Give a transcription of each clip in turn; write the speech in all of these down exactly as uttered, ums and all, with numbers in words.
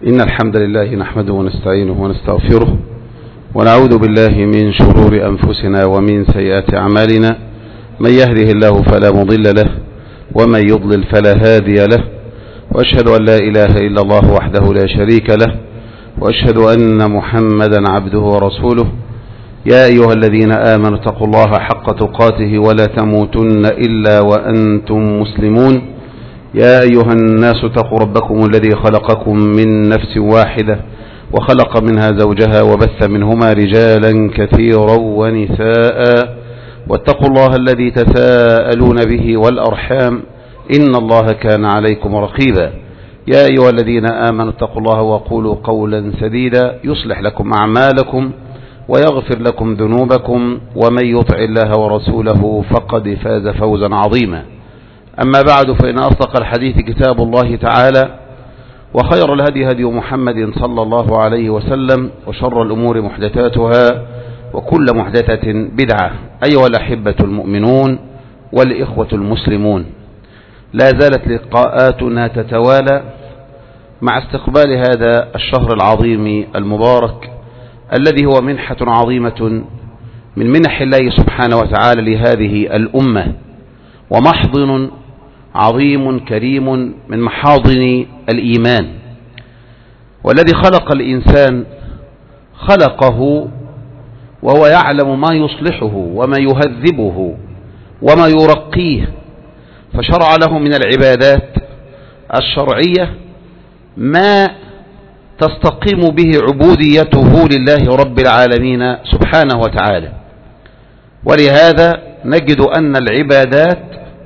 إن الحمد لله نحمده ونستعينه ونستغفره ونعوذ بالله من شرور أنفسنا ومن سيئات أعمالنا. من يهده الله فلا مضل له ومن يضلل فلا هادي له، وأشهد أن لا إله إلا الله وحده لا شريك له، وأشهد أن محمدا عبده ورسوله. يا أيها الذين آمنوا اتقوا الله حق تقاته ولا تموتن إلا وأنتم مسلمون. يا أيها الناس اتقوا ربكم الذي خلقكم من نفس واحدة وخلق منها زوجها وبث منهما رجالا كثيرا ونساء، واتقوا الله الذي تساءلون به والأرحام إن الله كان عليكم رقيبا. يا أيها الذين آمنوا اتقوا الله وقولوا قولا سديدا يصلح لكم أعمالكم ويغفر لكم ذنوبكم، ومن يطع الله ورسوله فقد فاز فوزا عظيما. أما بعد، فإن أصدق الحديث كتاب الله تعالى، وخير الهدي هدي محمد صلى الله عليه وسلم، وشر الأمور محدثاتها، وكل محدثة بدعة. أيها الأحبة المؤمنون والإخوة المسلمون، لا زالت لقاءاتنا تتوالى مع استقبال هذا الشهر العظيم المبارك الذي هو منحة عظيمة من منح الله سبحانه وتعالى لهذه الأمة، ومحضن عظيم كريم من محاضن الإيمان. والذي خلق الإنسان خلقه وهو يعلم ما يصلحه وما يهذبه وما يرقيه، فشرع له من العبادات الشرعية ما تستقيم به عبوديته لله رب العالمين سبحانه وتعالى. ولهذا نجد أن العبادات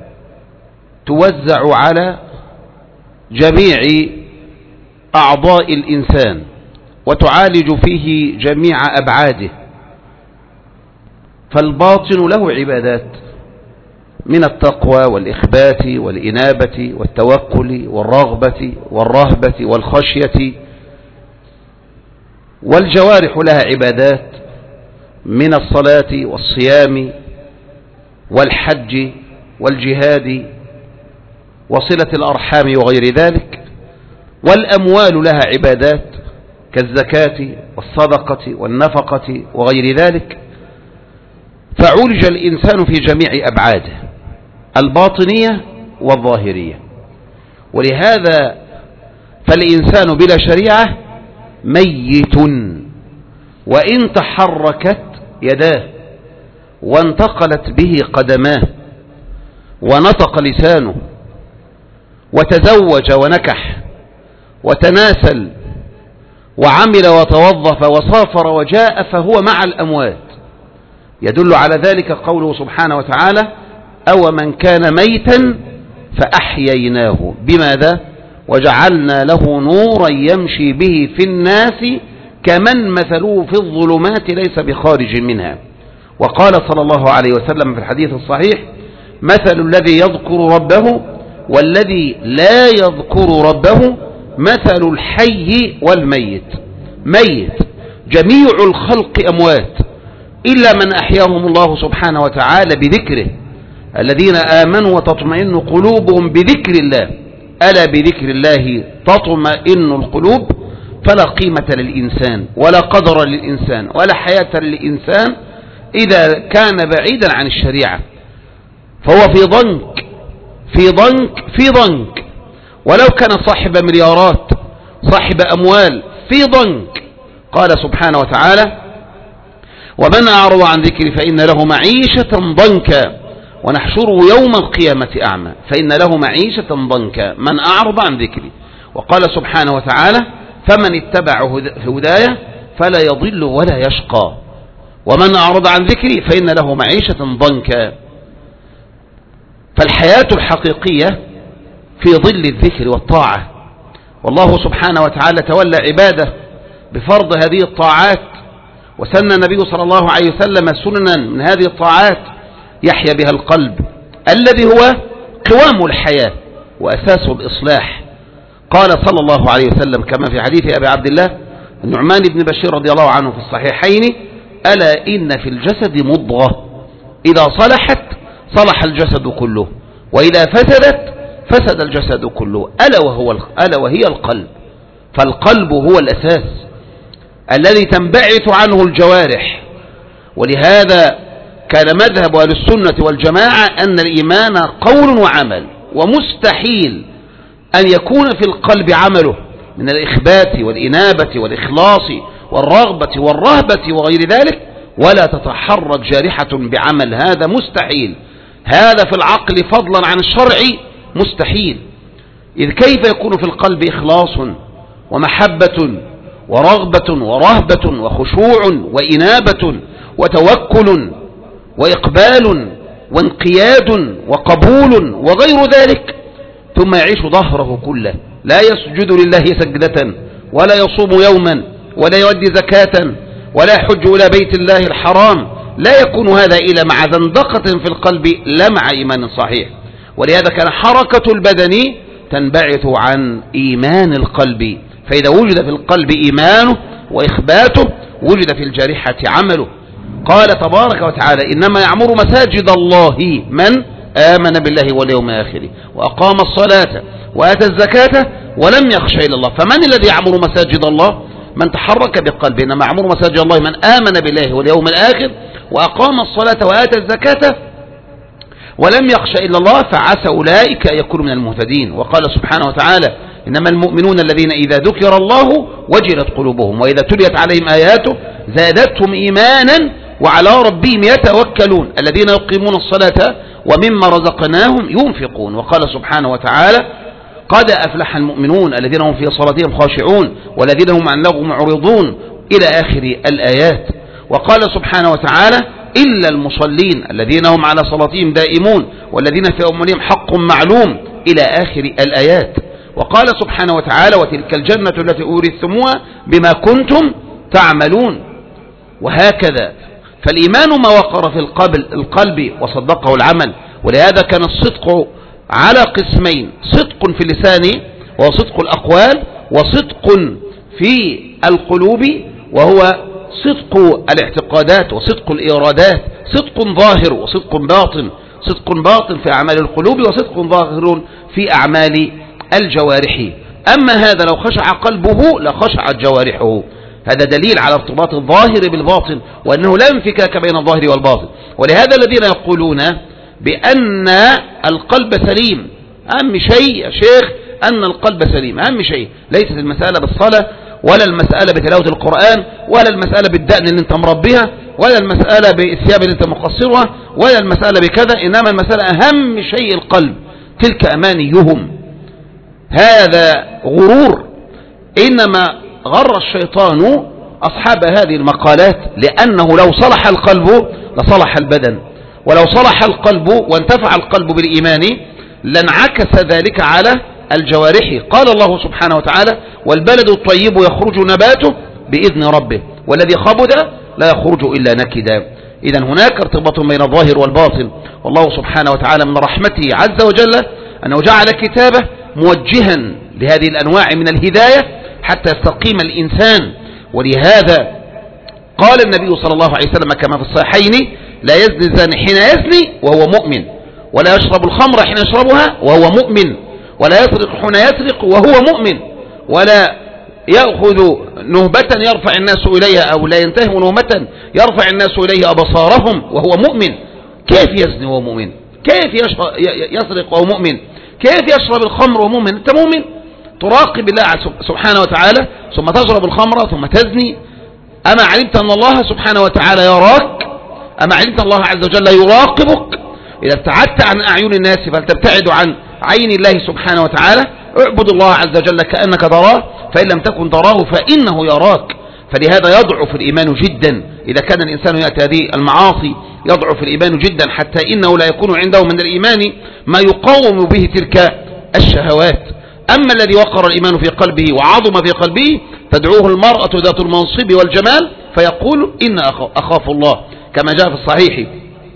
توزع على جميع أعضاء الإنسان وتعالج فيه جميع أبعاده. فالباطن له عبادات من التقوى والإخبات والإنابة والتوكل والرغبة والرهبة والخشية، والجوارح لها عبادات من الصلاة والصيام والحج والجهاد وصلة الأرحام وغير ذلك. والأموال لها عبادات كالزكاة والصدقة والنفقة وغير ذلك. فعولج الإنسان في جميع أبعاده الباطنية والظاهرية. ولهذا فالإنسان بلا شريعة ميت، وإن تحركت يداه وانتقلت به قدماه ونطق لسانه وتزوج ونكح وتناسل وعمل وتوظف وسافر وجاء، فهو مع الأموات. يدل على ذلك قوله سبحانه وتعالى: أو من كان ميتا فأحييناه بماذا؟ وجعلنا له نورا يمشي به في الناس كمن مثله في الظلمات ليس بخارج منها. وقال صلى الله عليه وسلم في الحديث الصحيح: مثل الذي يذكر ربه والذي لا يذكر ربه مثل الحي والميت. ميت، جميع الخلق أموات إلا من أحياهم الله سبحانه وتعالى بذكره. الذين آمنوا وتطمئن قلوبهم بذكر الله، ألا بذكر الله تطمئن القلوب. فلا قيمة للإنسان ولا قدر للإنسان ولا حياة للإنسان إذا كان بعيدا عن الشريعة، فهو في ضنك في ضنك في ضنك ولو كان صاحب مليارات صاحب أموال في ضنك. قال سبحانه وتعالى: ومن أعرض عن ذكري فإن له معيشة ضنكا ونحشره يوم القيامة أعمى. فإن له معيشة ضنكا، من أعرض عن ذكري. وقال سبحانه وتعالى: فمن اتبع هدايا فلا يضل ولا يشقى. ومن أعرض عن ذكري فإن له معيشة ضنكا. فالحياة الحقيقية في ظل الذكر والطاعة. والله سبحانه وتعالى تولى عباده بفرض هذه الطاعات، وسن النبي صلى الله عليه وسلم سننا من هذه الطاعات يحيا بها القلب الذي هو قوام الحياة وأساس الإصلاح. قال صلى الله عليه وسلم كما في حديث أبي عبد الله النعمان بن بشير رضي الله عنه في الصحيحين: ألا إن في الجسد مضغة إذا صلحت صلح الجسد كله، وإذا فسدت فسد الجسد كله، ألا وهو ألا وهي القلب. فالقلب هو الأساس الذي تنبعث عنه الجوارح. ولهذا كان مذهب أهل السنة والجماعة أن الإيمان قول وعمل، ومستحيل أن يكون في القلب عمله من الإخبات والإنابة والإخلاص والرغبة والرهبة وغير ذلك ولا تتحرك جارحة بعمل، هذا مستحيل. هذا في العقل فضلا عن الشرع مستحيل. إذ كيف يكون في القلب إخلاص ومحبة ورغبة ورهبة وخشوع وإنابة وتوكل وإقبال وانقياد وقبول وغير ذلك، ثم يعيش ظهره كله لا يسجد لله سجدة ولا يصوم يوما ولا يؤدي زكاة ولا يحج إلى بيت الله الحرام، لا يكون هذا إلا مع زندقة في القلب لا مع إيمان صحيح. ولهذا كان حركة البدن تنبعث عن إيمان القلب، فإذا وجد في القلب إيمانه وإخباته وجد في الجارحة عمله. قال تبارك وتعالى: إنما يعمر مساجد الله من آمن بالله واليوم الآخر وأقام الصلاة وآتى الزكاة ولم يخش إلا الله. فمن الذي يعمر مساجد الله؟ من تحرك بقلبه. إنما يعمر مساجد الله من آمن بالله واليوم الآخر وأقام الصلاة وآتى الزكاة ولم يخش إلا الله، فعسى أولئك أن يكونوا من المهتدين. وقال سبحانه وتعالى: إنما المؤمنون الذين إذا ذكر الله وجلت قلوبهم وإذا تليت عليهم آياته زادتهم إيمانا وعلى ربهم يتوكلون الذين يقيمون الصلاة ومما رزقناهم ينفقون. وقال سبحانه وتعالى: قد أفلح المؤمنون الذين هم في صلاتهم خاشعون والذين هم عن لغو معرضون إلى آخر الآيات. وقال سبحانه وتعالى: إلا المصلين الذين هم على صلاتهم دائمون والذين في أموالهم حق معلوم إلى آخر الآيات. وقال سبحانه وتعالى: وتلك الجنة التي أورثتموها بما كنتم تعملون. وهكذا فالإيمان ما وقر في القلب وصدقه العمل. ولهذا كان الصدق على قسمين: صدق في اللسان وهو صدق الأقوال، وصدق في القلوب وهو صدق الاعتقادات وصدق الإرادات، صدق ظاهر وصدق باطن، صدق باطن في أعمال القلوب وصدق ظاهر في أعمال الجوارح. أما هذا لو خشع قلبه لخشعت جوارحه. هذا دليل على ارتباط الظاهر بالباطن وأنه لا انفكاك بين الظاهر والباطن. ولهذا الذين يقولون بأن القلب سليم، أهم شيء يا شيخ أن القلب سليم، أهم شيء ليست المسألة بالصلاة ولا المسألة بتلاوة القرآن ولا المسألة بالدقن اللي انت مربيها ولا المسألة بالثياب اللي انت مقصرها ولا المسألة بكذا، إنما المسألة أهم شيء القلب. تلك أمانيهم، هذا غرور. إنما غر الشيطان أصحاب هذه المقالات، لأنه لو صلح القلب لصلح البدن، ولو صلح القلب وانتفع القلب بالإيمان لانعكس ذلك على الجوارح. قال الله سبحانه وتعالى: والبلد الطيب يخرج نباته بإذن ربه والذي خبث لا يخرج إلا نكدا. إذن هناك ارتباط بين الظاهر والباطن. والله سبحانه وتعالى من رحمته عز وجل أنه جعل كتابه موجها لهذه الأنواع من الهداية حتى يستقيم الإنسان. ولهذا قال النبي صلى الله عليه وسلم كما في الصحيحين: لا يزني الزاني حين يزني وهو مؤمن، ولا يشرب الخمر حين يشربها وهو مؤمن، ولا يسرق حين يسرق وهو مؤمن، ولا يأخذ نهبة يرفع الناس إليها أو لا ينتهي نهبة يرفع الناس إليها أبصارهم وهو مؤمن. كيف يزني وهو مؤمن؟ كيف يسرق وهو مؤمن؟ كيف يشرب الخمر وهو مؤمن؟ أنت مؤمن تراقب الله سبحانه وتعالى ثم تشرب الخمر ثم تزني. أما علمت أن الله سبحانه وتعالى يراك؟ أما علمت الله عز وجل يراقبك؟ إذا ابتعدت عن أعين الناس فلتبتعد عن عين الله سبحانه وتعالى. اعبد الله عز وجل كأنك تراه، فإن لم تكن تراه فإنه يراك. فلهذا يضعف الإيمان جدا إذا كان الإنسان يأتي هذه المعاصي، يضعف الإيمان جدا حتى إنه لا يكون عنده من الإيمان ما يقاوم به تلك الشهوات. أما الذي وقر الإيمان في قلبه وعظم في قلبه تدعوه المرأة ذات المنصب والجمال فيقول: إن أخاف الله، كما جاء في الصحيح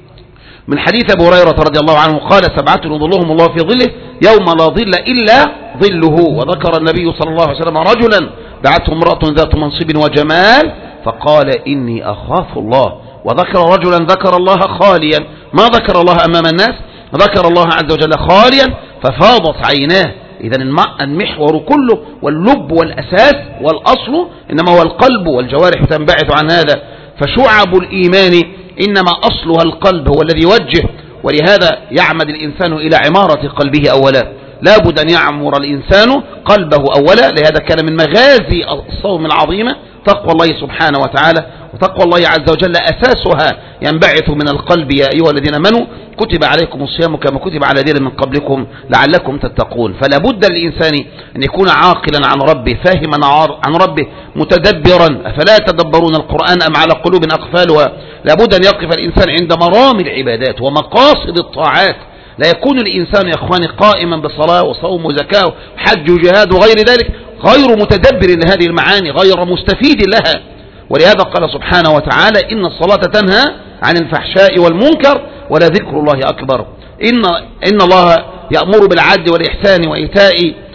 من حديث أبو هريرة رضي الله عنه قال: سبعة يظلهم الله في ظله يوم لا ظل إلا ظله. وذكر النبي صلى الله عليه وسلم رجلا دعته امرأة ذات منصب وجمال فقال: إني أخاف الله. وذكر رجلا ذكر الله خاليا، ما ذكر الله أمام الناس، ذكر الله عز وجل خاليا ففاضت عيناه إذا المحور كله واللب والأساس والأصل إنما هو القلب، والجوارح تنبعث عن هذا. فشعب الإيمان إنما أصلها القلب، هو الذي يوجه. ولهذا يعمد الإنسان إلى عمارة قلبه أولا، لا بد أن يعمر الإنسان قلبه أولا. لهذا كان من مغازي الصوم العظيمة تقوى الله سبحانه وتعالى، وتقوى الله عز وجل أساسها ينبعث من القلب. يا أيها الذين آمنوا كتب عليكم الصيام كما كتب على الذين من قبلكم لعلكم تتقون. فلا بد للإنسان أن يكون عاقلا عن ربه، فاهما عن ربه، متدبرا. أفلا يتدبرون القرآن أم على قلوب أقفالها. لا بد أن يقف الإنسان عند مرام العبادات ومقاصد الطاعات. لا يكون الإنسان يا إخواني قائما بصلاة وصوم وزكاة وحج وجهاد وغير ذلك غير متدبر لهذه المعاني، غير مستفيد لها. ولهذا قال سبحانه وتعالى إن الصلاة تنهى عن الفحشاء والمنكر ولذكر الله أكبر. إن, إن الله يأمر بالعدل والإحسان وإيتاء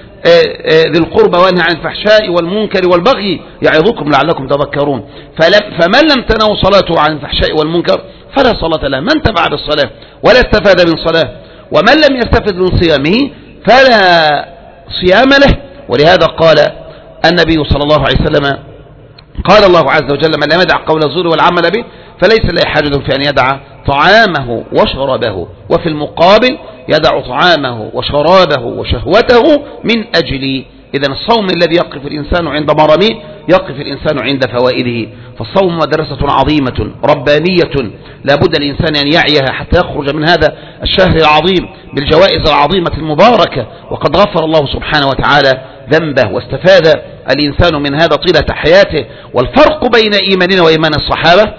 ذي القربى وينهى عن الفحشاء والمنكر والبغي يعظكم لعلكم تذكرون. فمن لم تنهوا صلاته عن الفحشاء والمنكر فلا صلاة له، من تبع بالصلاة ولا استفاد من صلاة، ومن لم يستفد من صيامه فلا صيام له. ولهذا قال النبي صلى الله عليه وسلم قال الله عز وجل من لم يدع قول الزور والعمل به فليس له حاجة في أن يدع طعامه وشرابه، وفي المقابل يدع طعامه وشرابه وشهوته من أجلي. إذن الصوم الذي يقف الإنسان عند مرميه يقف الإنسان عند فوائده. فالصوم مدرسة عظيمة ربانية لا بد الإنسان أن يعيها حتى يخرج من هذا الشهر العظيم بالجوائز العظيمة المباركة. وقد غفر الله سبحانه وتعالى ذنبه واستفاد الإنسان من هذا طيلة حياته. والفرق بين إيماننا وإيمان الصحابة،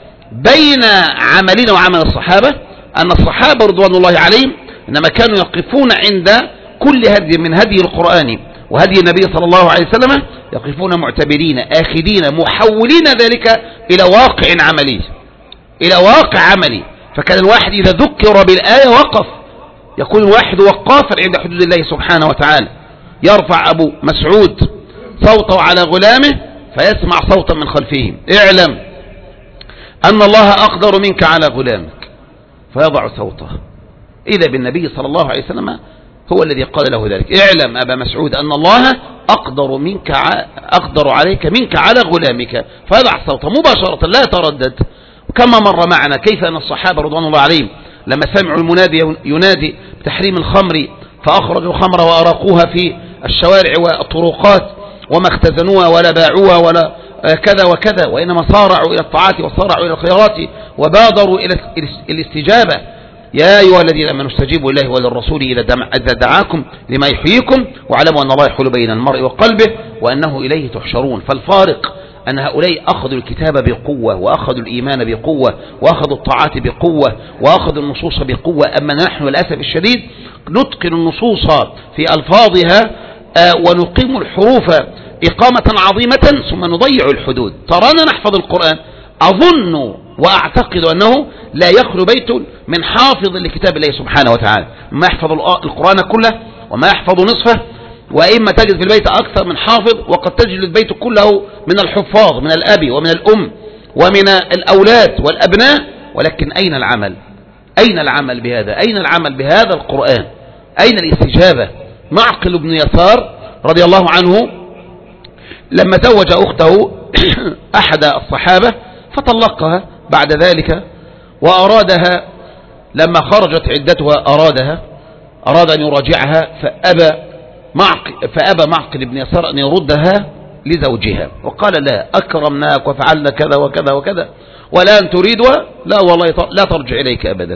بين عملنا وعمل الصحابة، أن الصحابة رضوان الله عليهم إنما كانوا يقفون عند كل هدي من هدي القرآن وهدي النبي صلى الله عليه وسلم، يقفون معتبرين آخذين محولين ذلك إلى واقع عملي، إلى واقع عملي. فكان الواحد إذا ذكر بالآية وقف، يكون الواحد وقافا عند حدود الله سبحانه وتعالى. يرفع أبو مسعود صوته على غلامه فيسمع صوتا من خلفه اعلم أن الله أقدر منك على غلامك، فيضع صوته. إذا بالنبي صلى الله عليه وسلم هو الذي قال له ذلك، اعلم أبا مسعود أن الله أقدر منك أقدر عليك منك على غلامك، فيضع صوته مباشرة لا تردد. كما مر معنا كيف أن الصحابة رضوان الله عليهم لما سمعوا المنادي ينادي بتحريم الخمر فأخرجوا الخمر وأراقوها في الشوارع والطرقات وما اختزنوها ولا باعوها ولا كذا وكذا، وإنما صارعوا إلى الطاعات وصارعوا إلى الخيرات وبادروا إلى الاستجابة. يا أيها الذين آمنوا استجيبوا لله وللرسول إذا دعاكم لما يحييكم واعلموا أن الله يحول بين المرء وقلبه وأنه إليه تحشرون. فالفارق أن هؤلاء أخذوا الكتاب بقوة وأخذوا الإيمان بقوة وأخذوا الطاعات بقوة وأخذوا النصوص بقوة. أما نحن للأسف الشديد نتقن النصوص في ألفاظها ونقيم الحروف إقامة عظيمة ثم نضيع الحدود. ترانا نحفظ القرآن، أظن وأعتقد أنه لا يخلو بيت من حافظ لكتاب الله سبحانه وتعالى، ما يحفظ القرآن كله وما يحفظ نصفه، وإما تجد في البيت أكثر من حافظ، وقد تجد البيت كله من الحفاظ من الأب ومن الأم ومن الأولاد والأبناء. ولكن أين العمل؟ أين العمل بهذا؟ أين العمل بهذا القرآن؟ أين الاستجابة؟ معقل بن يسار رضي الله عنه لما زوج أخته أحد الصحابة فطلقها بعد ذلك، وأرادها لما خرجت عدتها أرادها أراد أن يراجعها فأبى معقل, فأبى معقل بن يسار أن يردها لزوجها، وقال لا أكرمناك وفعلنا كذا وكذا وكذا والآن تريدها، لا والله لا ترجع إليك أبدا.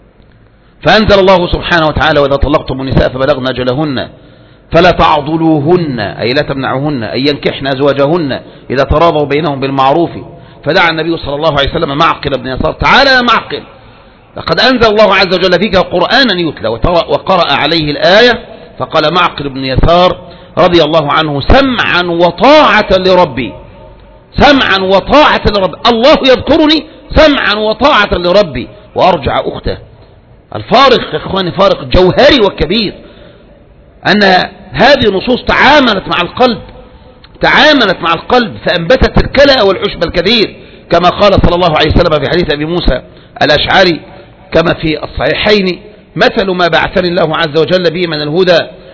فأنزل الله سبحانه وتعالى وإذا طلقتم النساء فبلغن أجلهن فلا تعضلوهن أي لا تمنعوهن أن ينكحن أزواجهن إذا تراضوا بينهم بالمعروف. فدعا النبي صلى الله عليه وسلم معقل بن يسار، تعالى يا معقل لقد أنزل الله عز وجل فيك قرآنا يتلى، وقرأ عليه الآية. فقال معقل بن يسار رضي الله عنه سمعا وطاعة لربي، سمعا وطاعة لربي، الله يذكرني سمعا وطاعة لربي وأرجع أخته. الفارق يا إخواني فارق جوهري وكبير، أن هذه النصوص تعاملت مع القلب تعاملت مع القلب فأنبتت الكلأ والعشب الكثير، كما قال صلى الله عليه وسلم في حديث أبي موسى الأشعري كما في الصحيحين: مثل ما بعثني الله عز وجل به من الهدى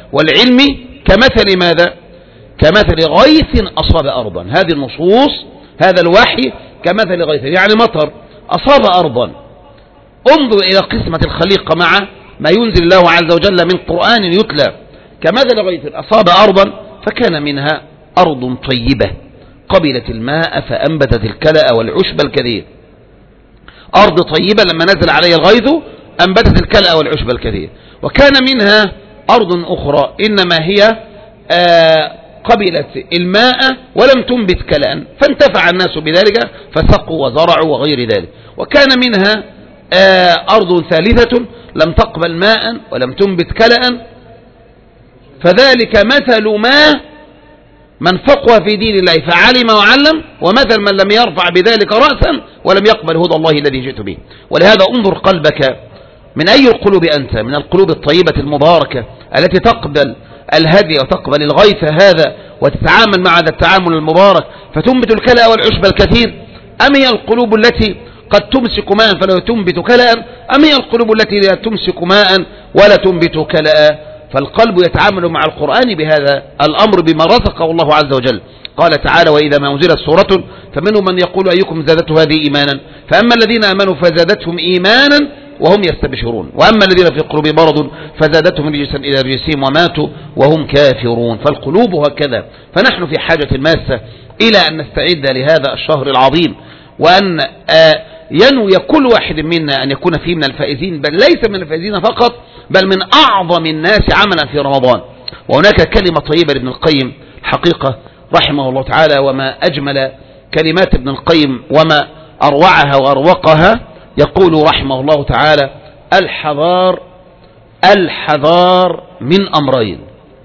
والعلم كمثل ماذا؟ كمثل غيث أصاب أرضا. هذه النصوص هذا الوحي كمثل غيث، يعني مطر أصاب أرضا. انظر إلى قسمة الخليقة مع ما ينزل الله عز وجل من قرآن يتلى. كمثل غيث أصاب أرضا فكان منها أرض طيبة قبلت الماء فأنبتت الكلأ والعشب الكثير. أرض طيبة لما نزل عليها الغيث أنبتت الكلأ والعشب الكثير. وكان منها أرض أخرى إنما هي آه قبلت الماء ولم تنبت كلأ فانتفع الناس بذلك فسقوا وزرعوا وغير ذلك. وكان منها آه أرض ثالثة لم تقبل ماء ولم تنبت كلأ فذلك مثل ما من فقه في دين الله فعلم وعلم ومثل من لم يرفع بذلك رأسا ولم يقبل هدى الله الذي جئت به. ولهذا انظر قلبك من أي القلوب أنت؟ من القلوب الطيبة المباركة التي تقبل الهدي وتقبل الغيث هذا وتتعامل مع هذا التعامل المبارك فتنبت الكلأ والعشب الكثير، أم هي القلوب التي قد تمسك ماء فلا تنبت كلأ، أم هي القلوب التي لا تمسك ماء ولا تنبت كلأ؟ فالقلب يتعامل مع القرآن بهذا الأمر بما رزقه الله عز وجل. قال تعالى: وإذا ما أنزلت سورة فمنهم من يقول أيكم زادته هذه إيمانا فأما الذين آمنوا فزادتهم إيمانا وهم يستبشرون وأما الذين في قلوب مرض فزادتهم رجسا إلى رجسهم وماتوا وهم كافرون. فالقلوب هكذا. فنحن في حاجة ماسة إلى أن نستعد لهذا الشهر العظيم وأن ينوي كل واحد منا أن يكون فيه من الفائزين، بل ليس من الفائزين فقط بل من أعظم الناس عملا في رمضان. وهناك كلمة طيبة لابن القيم حقيقة رحمه الله تعالى، وما أجمل كلمات ابن القيم وما أروعها وأروقها. يقول رحمه الله تعالى: الحذار الحذار من أمرين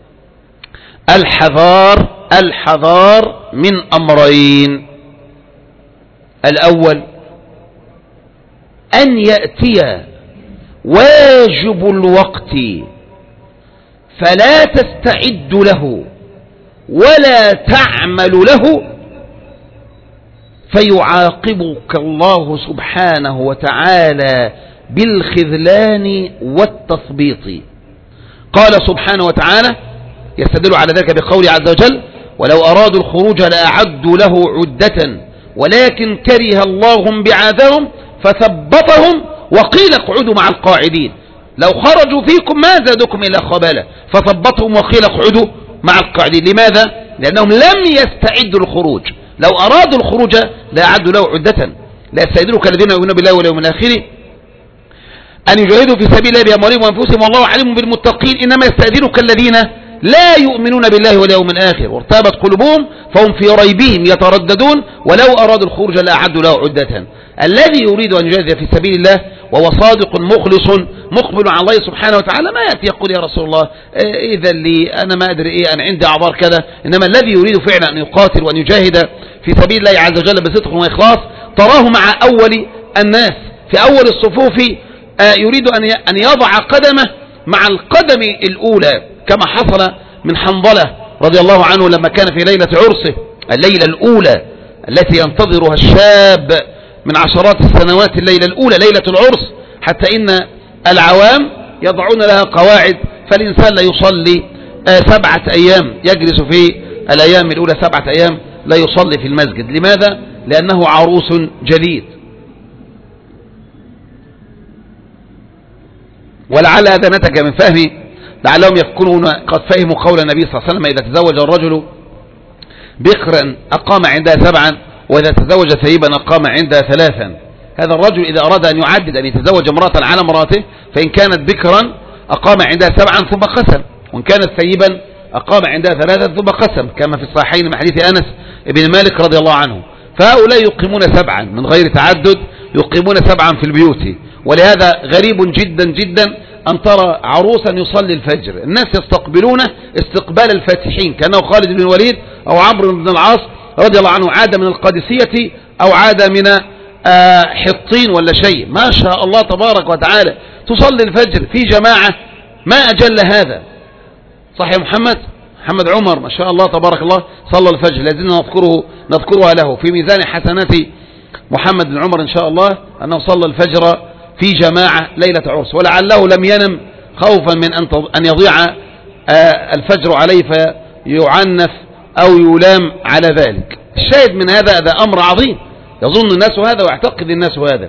الحذار الحذار من أمرين الأول أن يأتي واجب الوقت فلا تستعد له ولا تعمل له فيعاقبك الله سبحانه وتعالى بالخذلان والتثبيط. قال سبحانه وتعالى يستدل على ذلك بقوله عز وجل: ولو أرادوا الخروج لأعدوا له عدة ولكن كره الله بعاثهم فثبطهم وقيل اقعدوا مع القاعدين. لو خرجوا فيكم ما زادكم إلا خبالا فثبطهم وقيل اقعدوا مع القاعدين. لماذا؟ لأنهم لم يستعدوا الخروج. لو أرادوا الخروج لأعدوا له عدة. لا يستعدلك الذين يؤمنون بالله واليوم الآخر أن يجاهدوا في سبيل الله بأموالهم وأنفسهم والله عليم بالمتقين. إنما يستأذنك الذين لا يؤمنون بالله واليوم الآخر وارتابت قلوبهم فهم في ريبهم يترددون ولو أرادوا الخروج لأعدوا له عدة. الذي يريد أن يجاهد في سبيل الله وهو صادق مخلص مقبل على الله سبحانه وتعالى ما يأتي يقول: يا رسول الله إذا لي أنا ما أدري إيه أنا عندي أعذار كذا. إنما الذي يريد فعلا أن يقاتل وأن يجاهد في سبيل الله عز وجل بصدق وإخلاص تراه مع أول الناس في أول الصفوف يريد أن يضع قدمه مع القدم الأولى كما حصل من حنظلة رضي الله عنه لما كان في ليلة عرسه الليلة الأولى التي ينتظرها الشاب من عشرات السنوات، الليلة الأولى ليلة العرس، حتى إن العوام يضعون لها قواعد فالإنسان لا يصلي سبعة أيام يجلس في الأيام الأولى سبعة أيام لا يصلي في المسجد. لماذا؟ لأنه عروس جديد. ولعل هذا نتج من فهمي لعلهم يكونون قد فهموا قول النبي صلى الله عليه وسلم: إذا تزوج الرجل بكرا أقام عندها سبعا وإذا تزوج ثيبا أقام عندها ثلاثا. هذا الرجل إذا أراد أن يعدد أن يتزوج امرأة على امرأته فإن كانت بكرا أقام عندها سبعا ثم قسم، وإن كانت ثيبا أقام عندها ثلاثا ثم قسم، كما في الصحيحين من حديث أنس بن مالك رضي الله عنه. فهؤلاء يقيمون سبعا من غير تعدد، يقيمون سبعا في البيوت. ولهذا غريب جدا جدا أن ترى عروسا يصلي الفجر الناس يستقبلونه استقبال الفاتحين كأنه خالد بن الوليد أو عمرو بن العاص رضي الله عنه عاد من القادسية أو عاد من حطين ولا شيء. ما شاء الله تبارك وتعالى تصلي الفجر في جماعة، ما أجل هذا. صح يا محمد محمد عمر ما شاء الله تبارك الله صلى الفجر، لازلنا نذكره نذكرها له في ميزان حسنات محمد بن عمر إن شاء الله أنه صلى الفجر في جماعة ليلة عرس، ولعله لم ينم خوفا من أن يضيع الفجر عليه فيعنف أو يلام على ذلك. الشاهد من هذا هذا أمر عظيم يظن الناس هذا ويعتقد الناس هذا.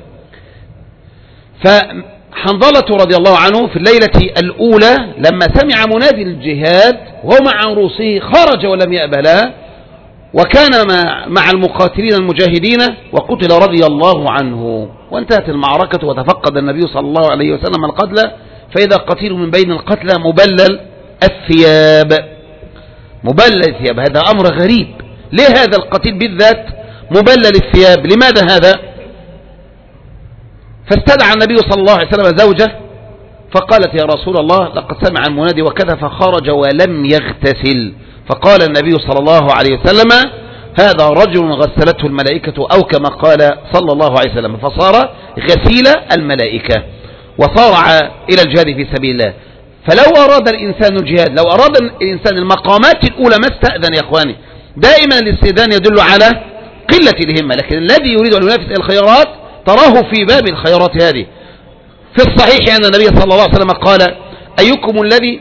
فحنظلة رضي الله عنه في الليلة الأولى لما سمع منادي الجهاد وهو مع عروسه خرج ولم يأبه لها، وكان مع المقاتلين المجاهدين وقتل رضي الله عنه، وانتهت المعركة وتفقد النبي صلى الله عليه وسلم القتلى، فإذا قتيل من بين القتلى مبلل الثياب. مبلل الثياب هذا أمر غريب. ليه هذا القتيل بالذات مبلل الثياب؟ لماذا هذا؟ فاستدعى النبي صلى الله عليه وسلم زوجه فقالت يا رسول الله لقد سمع المنادي وكذا، فخرج ولم يغتسل. فقال النبي صلى الله عليه وسلم هذا رجل غسلته الملائكة أو كما قال صلى الله عليه وسلم، فصار غسيل الملائكة وصارع إلى الجهاد في سبيل الله. فلو أراد الإنسان الجهاد، لو أراد الإنسان المقامات الأولى ما استأذن يا أخواني. دائما الاستئذان يدل على قلة الهمة، لكن الذي يريد أن ينافس الخيرات تراه في باب الخيرات هذه. في الصحيح أن النبي صلى الله عليه وسلم قال أيكم الذي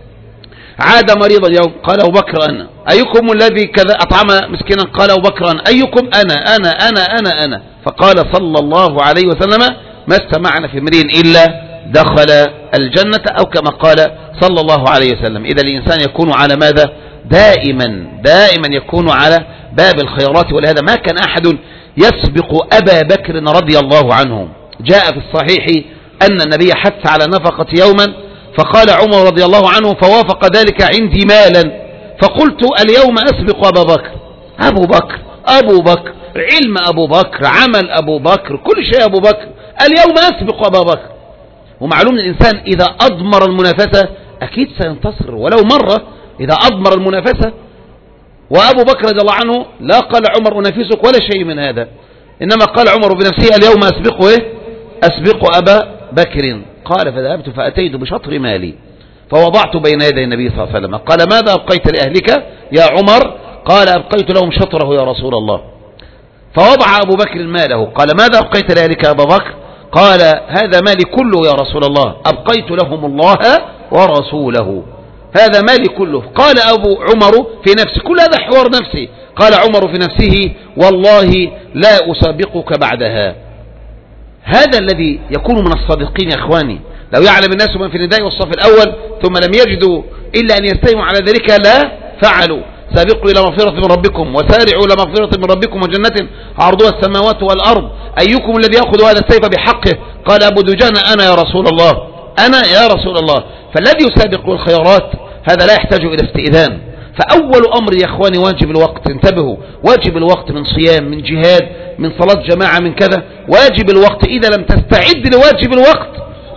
عاد مريضا اليوم؟ قال أبو بكر أنا. أيكم الذي كذا أطعم مسكينا؟ قال أبو بكر أنا. أيكم؟ أنا أنا أنا أنا أنا. فقال صلى الله عليه وسلم ما استمعنا في امرئ إلا دخل الجنة أو كما قال صلى الله عليه وسلم. إذا الإنسان يكون على ماذا؟ دائما دائما يكون على باب الخيرات، ولهذا ما كان أحد يسبق أبا بكر رضي الله عنه. جاء في الصحيح أن النبي حث على نفقة يوما، فقال عمر رضي الله عنه فوافق ذلك عندي مالا، فقلت اليوم أسبق أبا بكر. أبو بكر أبو بكر علم أبو بكر عمل أبو بكر كل شيء أبو بكر، اليوم أسبق أبا بكر. ومعلوم الإنسان إذا أضمر المنافسة أكيد سينتصر ولو مرة، إذا أضمر المنافسة. وأبو بكر رضي الله عنه لا قال عمر أنافسك ولا شيء من هذا، إنما قال عمر بنفسه اليوم أسبق إيه؟ أسبق أبا بكر. قال فذهبت فأتيت بشطر مالي فوضعت بين يدي النبي صلى الله عليه وسلم. قال ماذا أبقيت لأهلك يا عمر؟ قال أبقيت لهم شطره يا رسول الله. فوضع أبو بكر ماله. قال ماذا أبقيت لأهلك يا أبا بكر؟ قال هذا مالي كله يا رسول الله، أبقيت لهم الله ورسوله، هذا مالي كله. قال أبو عمر في نفسه، كل هذا حوار نفسي، قال عمر في نفسه والله لا أسابقك بعدها. هذا الذي يكون من الصادقين يا إخواني. لو يعلم الناس من في النداء والصف الأول ثم لم يجدوا إلا أن يستيموا على ذلك لا فعلوا. سابقوا إلى مغفرة من ربكم وسارعوا إلى مغفرة من ربكم وجنة عرضها السماوات والأرض أيكم الذي يأخذ هذا السيف بحقه؟ قال أبو دجان أنا يا رسول الله، أنا يا رسول الله. فالذي يسابق الخيرات هذا لا يحتاج إلى استئذان. فأول أمر يا إخواني واجب الوقت، انتبهوا، واجب الوقت من صيام من جهاد من صلاة جماعة من كذا، واجب الوقت. إذا لم تستعد لواجب الوقت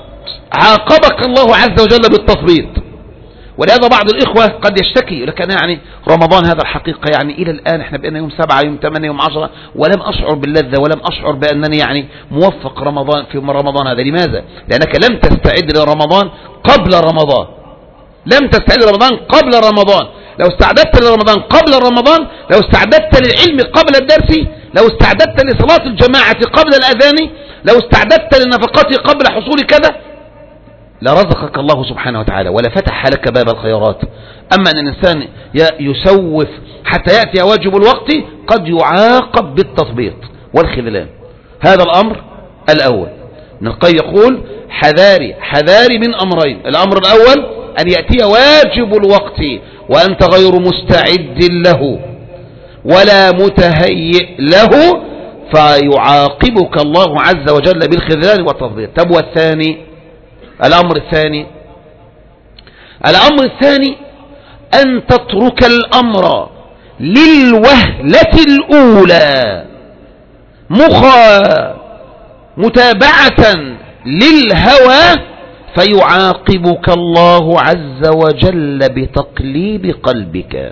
عاقبك الله عز وجل بالتثبيط. ولهذا بعض الإخوة قد يشتكي لك أنا يعني رمضان هذا الحقيقة يعني إلى الآن احنا بقينا يوم سبعة يوم ثمانية يوم عشرة ولم أشعر باللذة ولم أشعر بأنني يعني موفق رمضان في رمضان هذا. لماذا؟ لأنك لم تستعد لرمضان قبل رمضان، لم تستعد لرمضان قبل رمضان. لو استعددت لرمضان قبل رمضان، لو استعددت للعلم قبل الدرس، لو استعددت لصلاة الجماعة قبل الأذان، لو استعددت للنفقات قبل حصول كذا، لرزقك الله سبحانه وتعالى ولفتح لك باب الخيرات. أما أن الإنسان يسوف حتى يأتي واجب الوقت قد يعاقب بالتثبيط والخذلان. هذا الأمر الأول. ابن القيم يقول حذاري حذاري من أمرين. الأمر الأول أن يأتي واجب الوقت وأنت غير مستعد له ولا متهيئ له فيعاقبك الله عز وجل بالخذلان والتثبيط. طب والثاني، الأمر الثاني الأمر الثاني أن تترك الأمر للوهلة الأولى مخا متابعة للهوى فيعاقبك الله عز وجل بتقليب قلبك.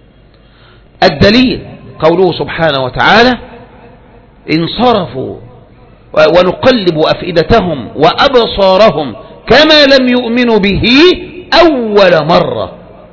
الدليل قوله سبحانه وتعالى انصرفوا ونقلب أفئدتهم وأبصارهم كما لم يؤمنوا به أول مرة.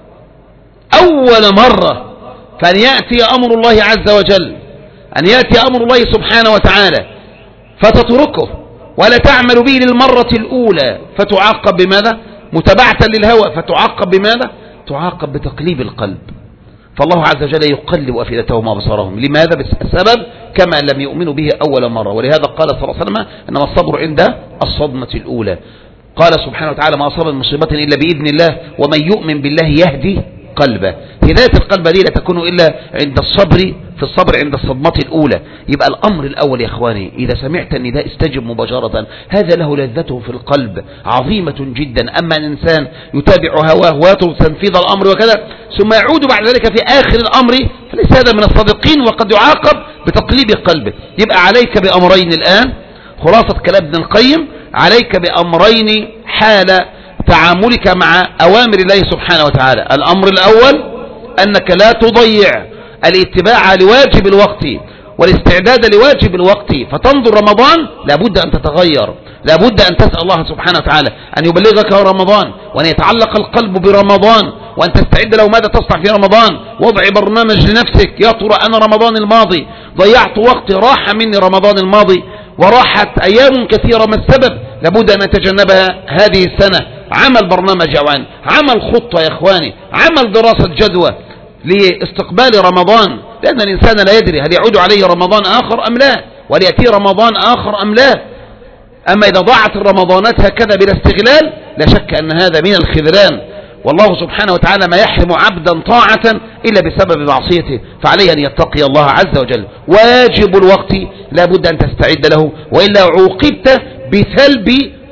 أول مرة. فأن يأتي أمر الله عز وجل، أن يأتي أمر الله سبحانه وتعالى فتتركه ولا تعمل به للمرة الأولى فتعاقب بماذا؟ متبعة للهوى فتعاقب بماذا؟ تعاقب بتقليب القلب. فالله عز وجل يقلب أفئدتهم وأبصارهم. لماذا؟ بسبب كما لم يؤمنوا به أول مرة. ولهذا قال صلى الله عليه وسلم إنما الصبر عند الصدمة الأولى. قال سبحانه وتعالى ما أصاب من مصيبة إلا بإذن الله ومن يؤمن بالله يهدي قلبه. هداية القلب دي لا تكون إلا عند الصبر، في الصبر عند الصدمة الأولى. يبقى الأمر الأول يا إخواني إذا سمعت النداء استجب مباشرة، هذا له لذته في القلب عظيمة جدا. أما الإنسان يتابع هواه ويترك تنفيذ الأمر وكذا ثم يعود بعد ذلك في آخر الأمر فليس هذا من الصادقين وقد يعاقب بتقليب قلبه. يبقى عليك بأمرين الآن، خلاصة كلام ابن القيم، عليك بأمرين حال تعاملك مع أوامر الله سبحانه وتعالى. الأمر الأول أنك لا تضيع الاتباع لواجب الوقت والاستعداد لواجب الوقت. فتنظر رمضان لابد أن تتغير، لابد أن تسأل الله سبحانه وتعالى أن يبلغك رمضان وأن يتعلق القلب برمضان وأن تستعد له ماذا تصنع في رمضان. وضع برنامج لنفسك، يا ترى أنا رمضان الماضي ضيعت وقت، راح مني رمضان الماضي وراحت أيام كثيرة، ما السبب؟ لابد أن نتجنبها هذه السنة. عمل برنامج يا عوان، عمل خطة يا إخواني، عمل دراسة جدوى لاستقبال رمضان، لأن الإنسان لا يدري هل يعود عليه رمضان آخر أم لا، وليأتي رمضان آخر أم لا. أما إذا ضاعت الرمضانات هكذا بلا استغلال لا شك أن هذا من الخذلان. والله سبحانه وتعالى ما يحرم عبدا طاعة إلا بسبب معصيته، فعليه أن يتقي الله عز وجل. واجب الوقت لا بد أن تستعد له، وإلا عوقبت بسلب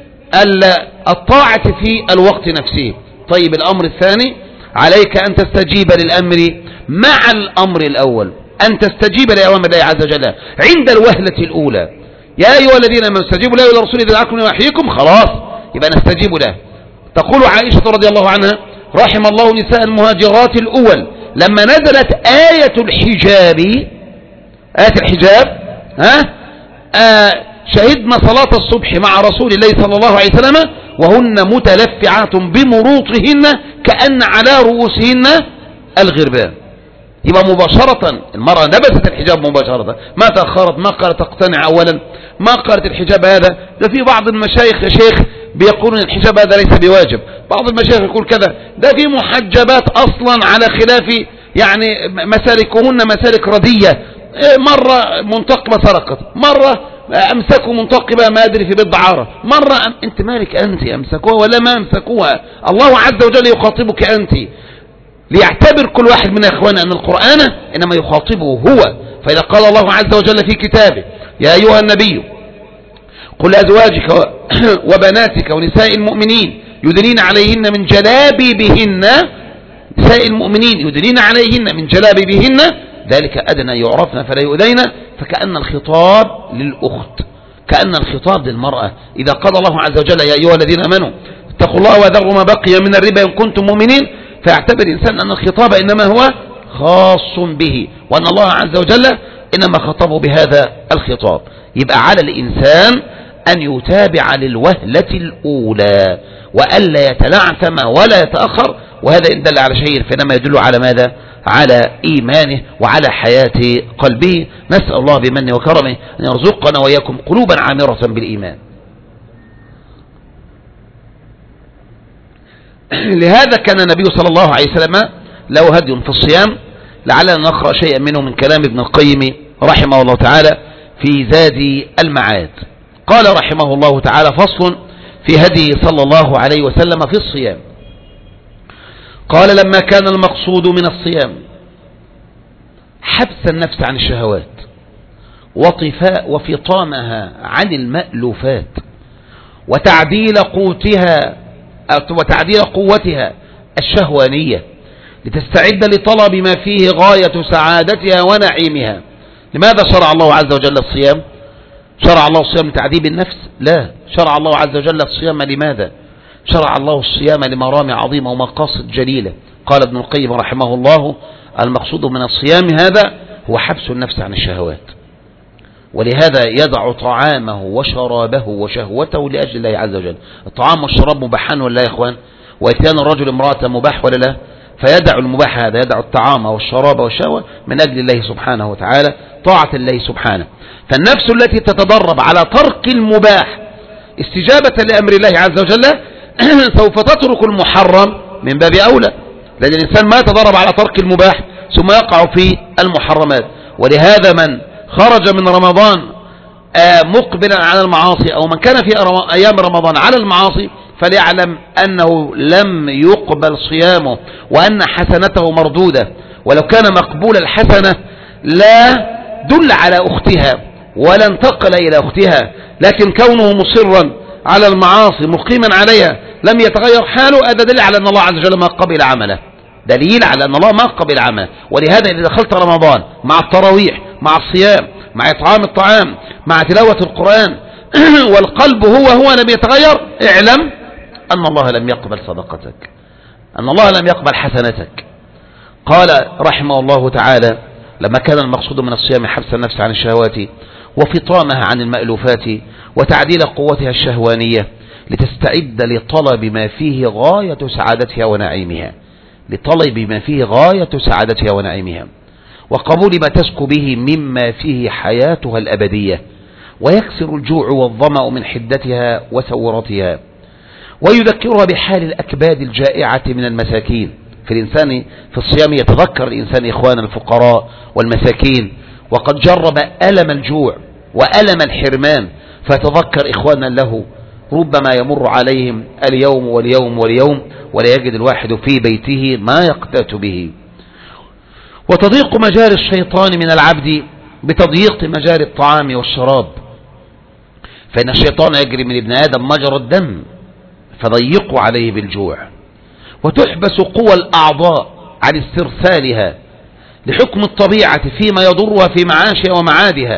الطاعة في الوقت نفسه. طيب الأمر الثاني عليك أن تستجيب للأمر مع الأمر الأول، أن تستجيب لأوامر الله عز وجل عند الوهلة الأولى. يا أيها الذين آمنوا استجيبوا له ولرسوله إذا دعاكم لما يحييكم، خلاص يبقى نستجيب له. تقول عائشة رضي الله عنها رحم الله نساء المهاجرات الأول لما نزلت آية الحجاب، آية الحجاب ها آه شهدنا صلاة الصبح مع رسول الله صلى الله عليه وسلم وهن متلفعات بمروطهن كأن على رؤوسهن الغربان. يبقى مباشرة المرأة لبست الحجاب مباشرة، ما تأخرت، ما قالت تقتنع أولا، ما قالت الحجاب هذا. ده في بعض المشايخ يا شيخ بيقولون الحجاب هذا ليس بواجب، بعض المشايخ يقول كذا، ده في محجبات أصلا على خلاف يعني مسالكهن مسالك ردية، مرة منتقبة سرقت، مرة أمسكوا منتقبة ما أدري في بيت دعارة، مرة أم... أنت مالك أنت، أمسكوها ولا ما أمسكوها؟ الله عز وجل يخاطبك أنت، ليعتبر كل واحد من إخواننا أن القرآن إنما يخاطبه هو. فإذا قال الله عز وجل في كتابه يا أيها النبي قل لأزواجك وبناتك ونساء المؤمنين يدنين عليهن من جلابيبهن، نساء المؤمنين يدنين عليهن من جلابيبهن ذلك أدنى يعرفن فلا يؤذين، فكأن الخطاب للأخت، كأن الخطاب للمرأة. إذا قال الله عز وجل يا أيها الذين آمنوا اتقوا الله وذروا ما بقي من الربا إن كنتم مؤمنين، فيعتبر الإنسان أن الخطاب إنما هو خاص به، وأن الله عز وجل إنما خطبه بهذا الخطاب. يبقى على الإنسان أن يتابع للوهلة الأولى وألا يتلعثم ولا يتأخر، وهذا إن دل على شيء فإنما يدل على ماذا؟ على إيمانه وعلى حياة قلبه. نسأل الله بمنه وكرمه أن يرزقنا وإياكم قلوبا عامرة بالإيمان. لهذا كان النبي صلى الله عليه وسلم له هدي في الصيام، لعلنا نقرأ شيئا منه من كلام ابن القيم رحمه الله تعالى في زاد المعاد. قال رحمه الله تعالى فصل في هدي صلى الله عليه وسلم في الصيام. قال لما كان المقصود من الصيام حبس النفس عن الشهوات وطفاء وفطامها عن المألوفات وتعديل قوتها وتعديل قوتها الشهوانية لتستعد لطلب ما فيه غاية سعادتها ونعيمها. لماذا شرع الله عز وجل الصيام؟ شرع الله الصيام لتعذيب النفس؟ لا، شرع الله عز وجل الصيام لماذا؟ شرع الله الصيام لمرام عظيمة ومقاصد جليلة. قال ابن القيم رحمه الله المقصود من الصيام هذا هو حبس النفس عن الشهوات، ولهذا يدع طعامه وشرابه وشهوته لأجل الله عز وجل. الطعام والشراب مباحان ولا يا إخوان؟ وإتيان الرجل امرأة مباح ولا لا؟ فيدع المباح هذا، يدع الطعام والشراب والشهوة من أجل الله سبحانه وتعالى، طاعة الله سبحانه. فالنفس التي تتدرب على ترك المباح استجابة لأمر الله عز وجل سوف تترك المحرم من باب أولى، لأن الإنسان ما يتدرب على ترك المباح ثم يقع في المحرمات. ولهذا من خرج من رمضان مقبلا على المعاصي، أو من كان في أيام رمضان على المعاصي، فليعلم أنه لم يقبل صيامه وأن حسنته مردودة. ولو كان مقبول الحسنة لا دل على أختها ولا انتقل إلى أختها، لكن كونه مصرا على المعاصي مقيما عليها لم يتغير حاله، هذا دليل على أن الله عز وجل ما قبل عمله، دليل على أن الله ما قبل عمله. ولهذا إذا دخلت رمضان مع التراويح مع الصيام مع إطعام الطعام مع تلاوة القرآن والقلب هو هو لم يتغير، اعلم أن الله لم يقبل صدقتك، أن الله لم يقبل حسنتك. قال رحمه الله تعالى: لما كان المقصود من الصيام حبس النفس عن الشهوات وفطامها عن المألوفات وتعديل قوتها الشهوانية لتستعد لطلب ما فيه غاية سعادتها ونعيمها، لطلب ما فيه غاية سعادتها ونعيمها وقبول ما تسكو به مما فيه حياتها الأبدية، ويكسر الجوع والظمأ من حدتها وثورتها، ويذكرها بحال الأكباد الجائعة من المساكين. في الإنسان في الصيام يتذكر الإنسان إخوان الفقراء والمساكين، وقد جرب ألم الجوع وألم الحرمان، فتذكر إخوانا له ربما يمر عليهم اليوم واليوم واليوم ولا يجد الواحد في بيته ما يقتات به. وتضيق مجال الشيطان من العبد بتضييق مجال الطعام والشراب، فإن الشيطان يجري من ابن آدم مجرى الدم فضيقوا عليه بالجوع. وتحبس قوى الأعضاء عن استرسالها لحكم الطبيعة فيما يضرها في معاشها ومعادها،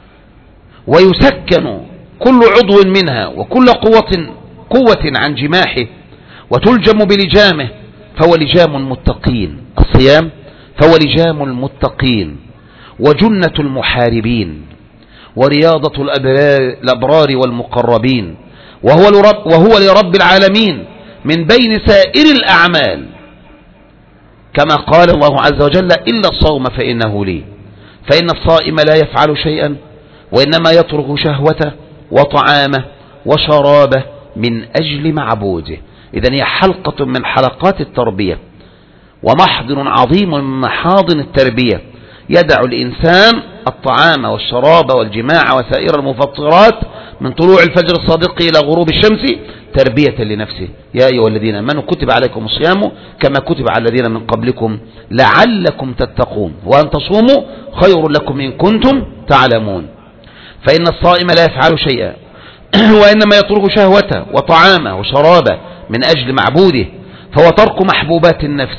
ويسكن كل عضو منها وكل قوة قوة عن جماحه وتلجم بلجامه، فهو لجام المتقين. الصيام فهو لجام المتقين وجنة المحاربين ورياضة الأبرار والمقربين، وهو لرب, وهو لرب العالمين من بين سائر الأعمال، كما قال الله عز وجل: إلا الصوم فإنه لي. فإن الصائم لا يفعل شيئا وإنما يترك شهوته وطعامه وشرابه من أجل معبوده. إذن هي حلقة من حلقات التربية ومحضن عظيم من محاضن التربية، يدع الإنسان الطعام والشراب والجماع وسائر المفطرات من طلوع الفجر الصادق إلى غروب الشمس تربية لنفسه. يا أيها الذين آمنوا كتب عليكم الصيام كما كتب على الذين من قبلكم لعلكم تتقون وأن تصوموا خير لكم إن كنتم تعلمون. فإن الصائم لا يفعل شيئا وإنما يترك شهوته وطعامه وشرابه من أجل معبوده، فهو ترك محبوبات النفس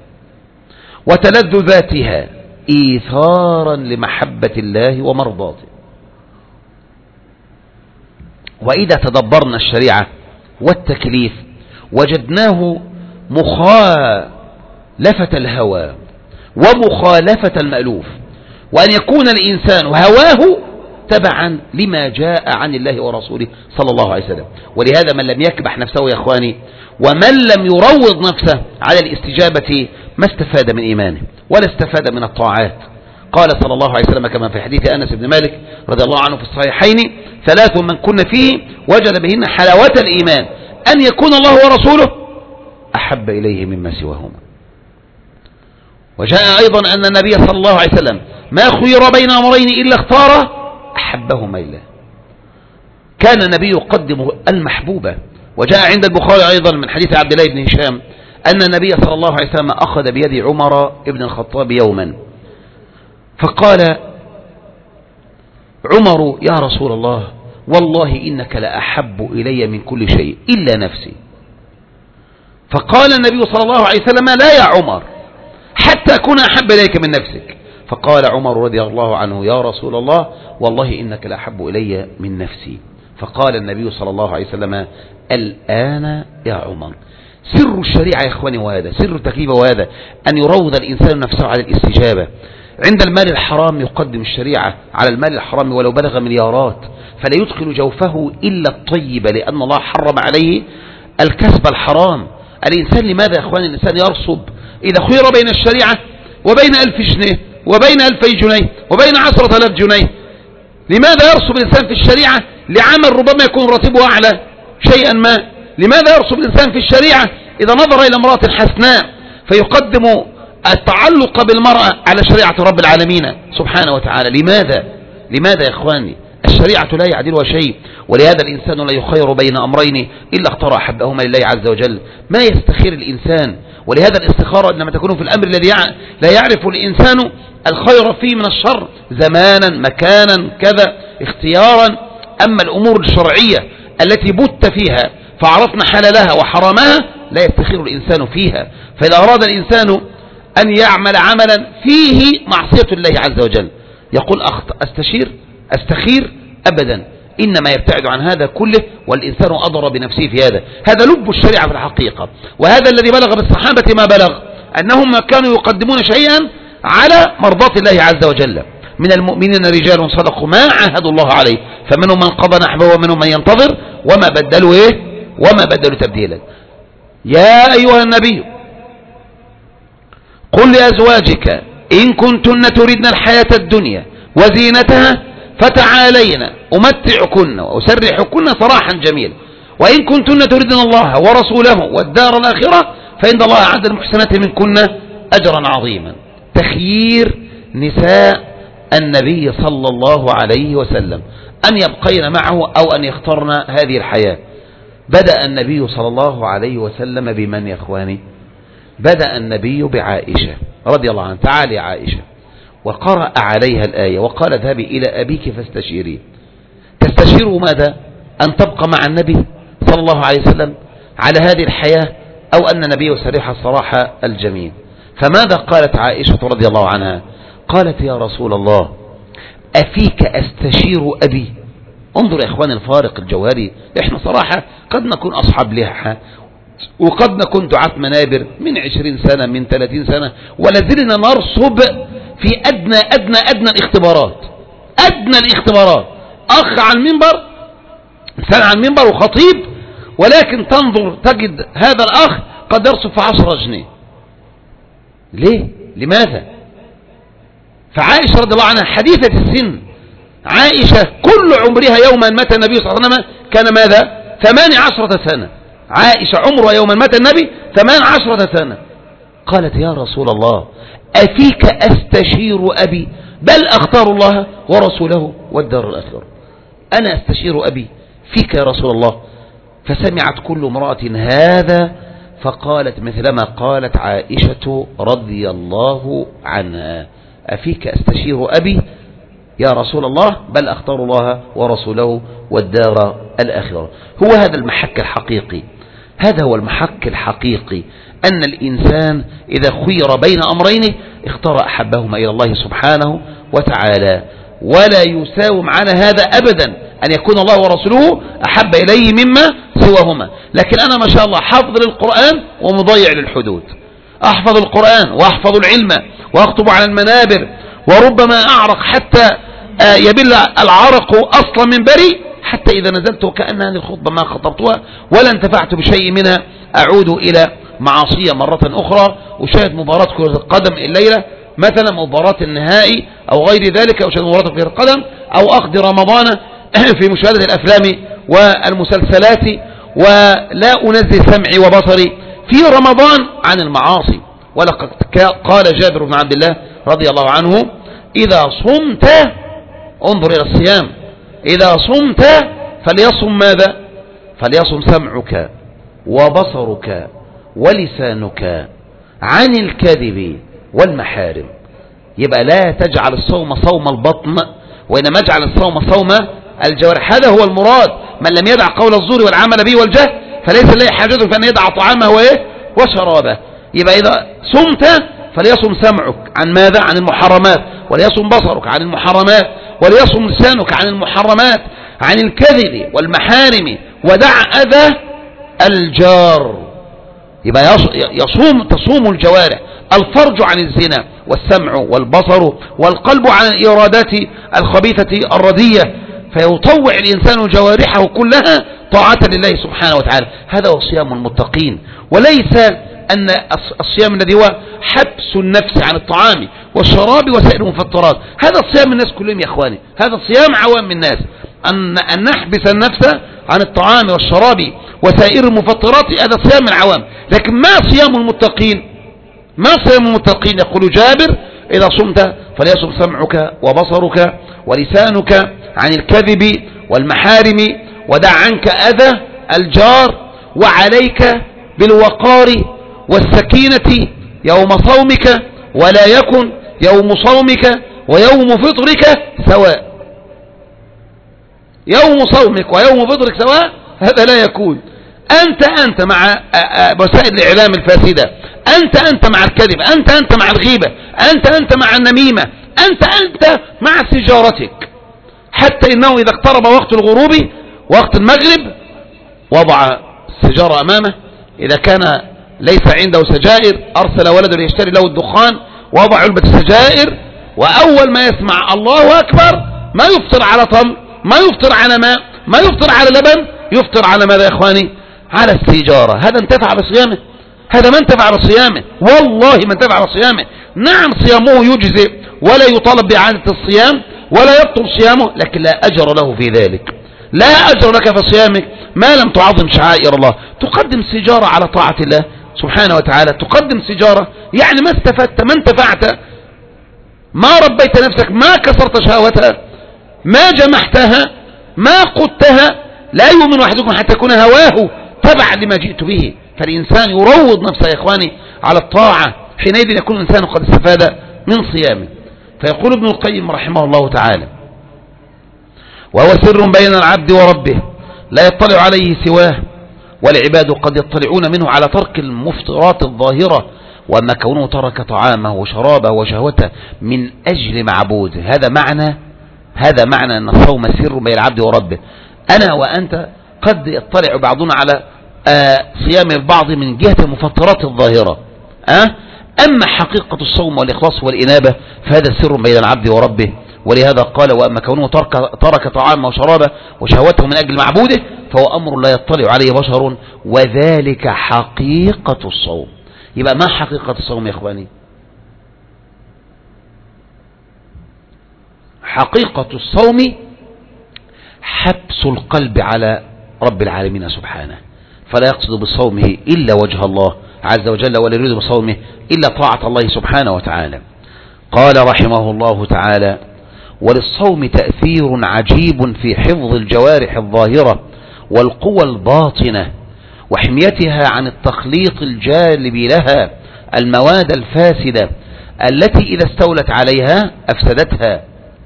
وتلذذاتها إيثارا لمحبة الله ومرضاته. وإذا تدبرنا الشريعة والتكليف وجدناه مخالفة الهوى ومخالفة المألوف، وأن يكون الإنسان هواه تبعا لما جاء عن الله ورسوله صلى الله عليه وسلم. ولهذا من لم يكبح نفسه يا إخواني ومن لم يروض نفسه على الاستجابة ما استفاد من إيمانه ولا استفاد من الطاعات. قال صلى الله عليه وسلم كما في حديث أنس بن مالك رضي الله عنه في الصحيحين: ثلاث من كن فيه وجد بهن حلاوة الإيمان، أن يكون الله ورسوله أحب إليه مما سواهما. وجاء أيضا أن النبي صلى الله عليه وسلم ما خير بين أمرين إلا اختار أحبهما إليه. كان النبي يقدم المحبوبة. وجاء عند البخاري أيضا من حديث عبد الله بن هشام أن النبي صلى الله عليه وسلم أخذ بيد عمر بن الخطاب يوما فقال عمر: يا رسول الله والله إنك لأحب إلي من كل شيء إلا نفسي. فقال النبي صلى الله عليه وسلم: لا يا عمر حتى أكون أحب إليك من نفسك. فقال عمر رضي الله عنه: يا رسول الله والله إنك لأحب إلي من نفسي. فقال النبي صلى الله عليه وسلم: الآن يا عمر. سر الشريعة يا إخواني وهذا سر التكليف، وهذا أن يروض الإنسان نفسه على الاستجابة. عند المال الحرام يقدم الشريعة على المال الحرام ولو بلغ مليارات، فلا يدخل جوفه إلا الطيب، لأن الله حرم عليه الكسب الحرام. الإنسان لماذا يا إخواني الإنسان يرصب إذا خير بين الشريعة وبين ألف جنيه وبين ألفي جنيه وبين عشرة ألاف جنيه؟ لماذا يرصب الإنسان في الشريعة لعمل ربما يكون راتبه أعلى شيئا ما؟ لماذا يرسب الإنسان في الشريعة إذا نظر إلى امرأة حسناء فيقدم التعلق بالمرأة على شريعة رب العالمين سبحانه وتعالى؟ لماذا؟ لماذا يا إخواني؟ الشريعة لا يعدلها شيء، ولهذا الإنسان لا يخير بين أمرين إلا اختار أحبهما لله عز وجل. ما يستخير الإنسان، ولهذا الاستخارة إنما تكون في الأمر الذي لا يعرف الإنسان الخير فيه من الشر، زمانا مكانا كذا اختيارا. أما الأمور الشرعية التي بت فيها فعرفنا حلالها وحرامها لا يستخير الإنسان فيها. فإذا أراد الإنسان أن يعمل عملا فيه معصية الله عز وجل يقول أستشير أستخير أبدا، إنما يبتعد عن هذا كله، والإنسان أضر بنفسه في هذا. هذا لب الشريعة في الحقيقة، وهذا الذي بلغ بالصحابة ما بلغ، أنهم كانوا يقدمون شيئا على مرضاة الله عز وجل. من المؤمنين رجال صدقوا ما عاهدوا الله عليه، فمنهم من قضى نحبه ومنهم من ينتظر وما بدلوا إيه وما بدلوا تبديلا. يا أيها النبي قل لأزواجك إن كنتن تردن الحياة الدنيا وزينتها فتعالين أمتعكن وأسرحكن سراحا جميلا، وإن كنتن تردن الله ورسوله والدار الآخرة فإن الله أعد المحسنات منكن أجرا عظيما. تخيير نساء النبي صلى الله عليه وسلم أن يبقين معه أو أن يخترن هذه الحياة. بدأ النبي صلى الله عليه وسلم بمن يا إخواني؟ بدأ النبي بعائشة رضي الله عنها. تعالي عائشة، وقرأ عليها الآية وقال اذهبي إلى أبيك فاستشيري. تستشير ماذا؟ أن تبقى مع النبي صلى الله عليه وسلم على هذه الحياة، أو أن النبي يسرح الصراحة الجميل. فماذا قالت عائشة رضي الله عنها؟ قالت يا رسول الله أفيك أستشير أبي. انظر يا إخوان الفارق الجوهري. إحنا صراحة قد نكون أصحاب لحى وقد نكون دعاة منابر من عشرين سنة من ثلاثين سنة، ولازلنا نرصب في أدنى أدنى أدنى الاختبارات أدنى الاختبارات. أخ على المنبر إنسان على المنبر وخطيب، ولكن تنظر تجد هذا الأخ قد يرصب في عشرة جنيه. ليه؟ لماذا؟ فعائشة رضي الله عنها حديثة السن، عائشة كل عمرها يوما مات النبي صلى الله عليه وسلم كان ماذا؟ ثمان عشرة سنة. عائشة عمرها يوما مات النبي ثمان عشرة سنة. قالت يا رسول الله أفيك أستشير أبي بل أختار الله ورسوله والدار الآخرة. أنا أستشير أبي فيك يا رسول الله. فسمعت كل امرأة هذا فقالت مثلما قالت عائشة رضي الله عنها أفيك أستشير أبي يا رسول الله بل أختار الله ورسوله والدار الآخرة. هو هذا المحك الحقيقي، هذا هو المحك الحقيقي، أن الإنسان إذا خير بين أمرين اختار أحبهما إلى الله سبحانه وتعالى، ولا يساوم على هذا أبدا أن يكون الله ورسوله أحب إليه مما سواهما. لكن أنا ما شاء الله حافظ للقرآن ومضيع للحدود، أحفظ القرآن وأحفظ العلم وأخطب على المنابر، وربما أعرق حتى يبل العرق أصلا من بري، حتى إذا نزلت وكأن هذه الخطبة ما خطبتها ولا انتفعت بشيء منها أعود إلى معاصية مرة أخرى، وشاهد مباراة كرة القدم الليلة مثلا، مباراة النهائي أو غير ذلك، أو شاهد مباراة كرة القدم، أو أقضي رمضان في مشاهدة الأفلام والمسلسلات، ولا أنزل سمعي وبصري في رمضان عن المعاصي. ولقد قال جابر بن عبد الله رضي الله عنه إذا صمت، انظر إلى الصيام، إذا صمت فليصم ماذا؟ فليصم سمعك وبصرك ولسانك عن الكذب والمحارم. يبقى لا تجعل الصوم صوم البطن، وإنما اجعل الصوم صوم الجوارح. هذا هو المراد. من لم يدع قول الزور والعمل به والجهل فليس له حاجة فأن يدع طعامه وإيه وشرابه. يبقى إذا صمت فليصم سمعك عن ماذا؟ عن المحرمات، وليصم بصرك عن المحرمات، وليصم لسانك عن المحرمات، عن الكذب والمحارم، ودع أذى الجار. يبقى يصوم تصوم الجوارح، الفرج عن الزنا، والسمع والبصر والقلب عن الإرادات الخبيثة الردية، فيطوع الإنسان جوارحه كلها طاعة لله سبحانه وتعالى. هذا هو صيام المتقين، وليس أن الصيام الذي هو حبس النفس عن الطعام والشراب وسائر المفطرات. هذا الصيام الناس كلهم يا أخواني، هذا صيام عوام الناس، أن, أن نحبس النفس عن الطعام والشراب وسائر المفطرات، هذا صيام العوام. لكن ما صيام المتقين؟ ما صيام المتقين؟ يقول جابر: إذا صمت فليصم سمعك وبصرك ولسانك عن الكذب والمحارم، ودع عنك أذى الجار، وعليك بالوقار والسكينة يوم صومك، ولا يكن يوم صومك ويوم فطرك سواء. يوم صومك ويوم فطرك سواء، هذا لا يكون. أنت أنت مع وسائل الإعلام الفاسدة، أنت أنت مع الكذب، أنت أنت مع الغيبة، أنت أنت مع النميمة، أنت أنت مع سيجارتك. حتى إنه إذا اقترب وقت الغروب وقت المغرب وضع السيجارة أمامه، إذا كان ليس عنده سجائر أرسل ولده ليشتري له الدخان، وضع علبة السجائر، وأول ما يسمع الله أكبر ما يفطر على طم، ما يفطر على ماء، ما يفطر على لبن، يفطر على ماذا يا إخواني؟ على السيجارة. هذا انتفع بصيامه؟ هذا ما انتفع بصيامه، والله ما انتفع بصيامه. نعم صيامه يجزئ ولا يطالب بإعادة الصيام ولا يبطل صيامه، لكن لا أجر له في ذلك. لا أجر لك في صيامك ما لم تعظم شعائر الله. تقدم سيجارة على طاعة الله سبحانه وتعالى، تقدم سيجارة يعني ما استفدت، ما انتفعت، ما ربيت نفسك، ما كسرت شهوتها، ما جمحتها، ما قدتها. لا يؤمن أحدكم حتى يكون هواه تبعا لما جئت به. فالإنسان يروض نفسه يا إخواني على الطاعة، حينئذ يكون الإنسان قد استفاد من صيامه. فيقول ابن القيم رحمه الله تعالى: وهو سر بين العبد وربه لا يطلع عليه سواه، والعباد قد يطلعون منه على ترك المفطرات الظاهرة، وأما كونه ترك طعامه وشرابه وشهوته من أجل معبوده. هذا معنى هذا معنى أن الصوم سر بين العبد وربه. أنا وأنت قد يطلع بعضنا على آه صيام البعض من جهة المفطرات الظاهرة، أه؟ أما حقيقة الصوم والإخلاص والإنابة فهذا سر بين العبد وربه. ولهذا قال: وأما كونه ترك, ترك طعامه وشرابه وشهوته من أجل معبوده فهو أمر لا يطلع عليه بشر، وذلك حقيقة الصوم. يبقى ما حقيقة الصوم يا إخواني؟ حقيقة الصوم حبس القلب على رب العالمين سبحانه، فلا يقصد بصومه إلا وجه الله عز وجل، ولا يريد بصومه إلا طاعة الله سبحانه وتعالى. قال رحمه الله تعالى: وللصوم تأثير عجيب في حفظ الجوارح الظاهرة والقوى الباطنة وحميتها عن التخليط الجالب لها المواد الفاسدة التي إذا استولت عليها أفسدتها،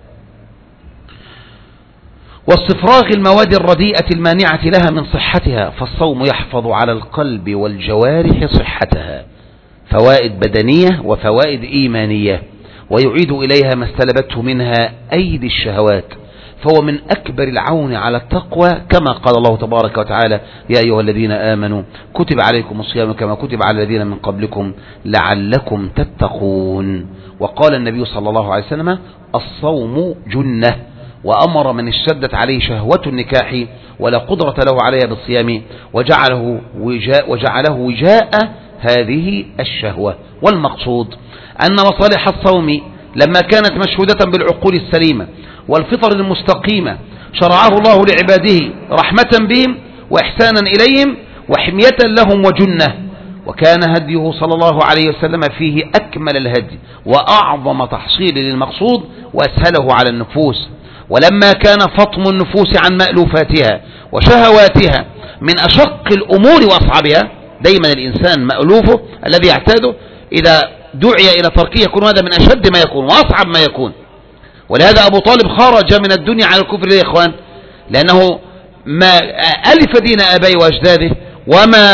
واستفراغ المواد الرديئة المانعة لها من صحتها. فالصوم يحفظ على القلب والجوارح صحتها، فوائد بدنية وفوائد إيمانية، ويعيد إليها ما استلبته منها أيدي الشهوات، فهو من أكبر العون على التقوى، كما قال الله تبارك وتعالى: يا أيها الذين آمنوا كتب عليكم الصيام كما كتب على الذين من قبلكم لعلكم تتقون. وقال النبي صلى الله عليه وسلم: الصوم جنة، وأمر من اشتدت عليه شهوة النكاح ولا قدرة له عليها بالصيام وجعله وجاء, وجعله وجاء هذه الشهوة. والمقصود أن مصالح الصوم لما كانت مشهودة بالعقول السليمة والفطر المستقيمة شرعه الله لعباده رحمة بهم وإحسانا إليهم وحمية لهم وجنة، وكان هديه صلى الله عليه وسلم فيه أكمل الهدي وأعظم تحصيل للمقصود وأسهله على النفوس. ولما كان فطم النفوس عن مألوفاتها وشهواتها من أشق الأمور وأصعبها، دايما الإنسان مألوفه الذي يعتاده إذا دعي إلى تركه يكون هذا من أشد ما يكون وأصعب ما يكون. ولهذا أبو طالب خرج من الدنيا على الكفر يا إخوان، لأنه ما ألف دين أبيه وأجداده وما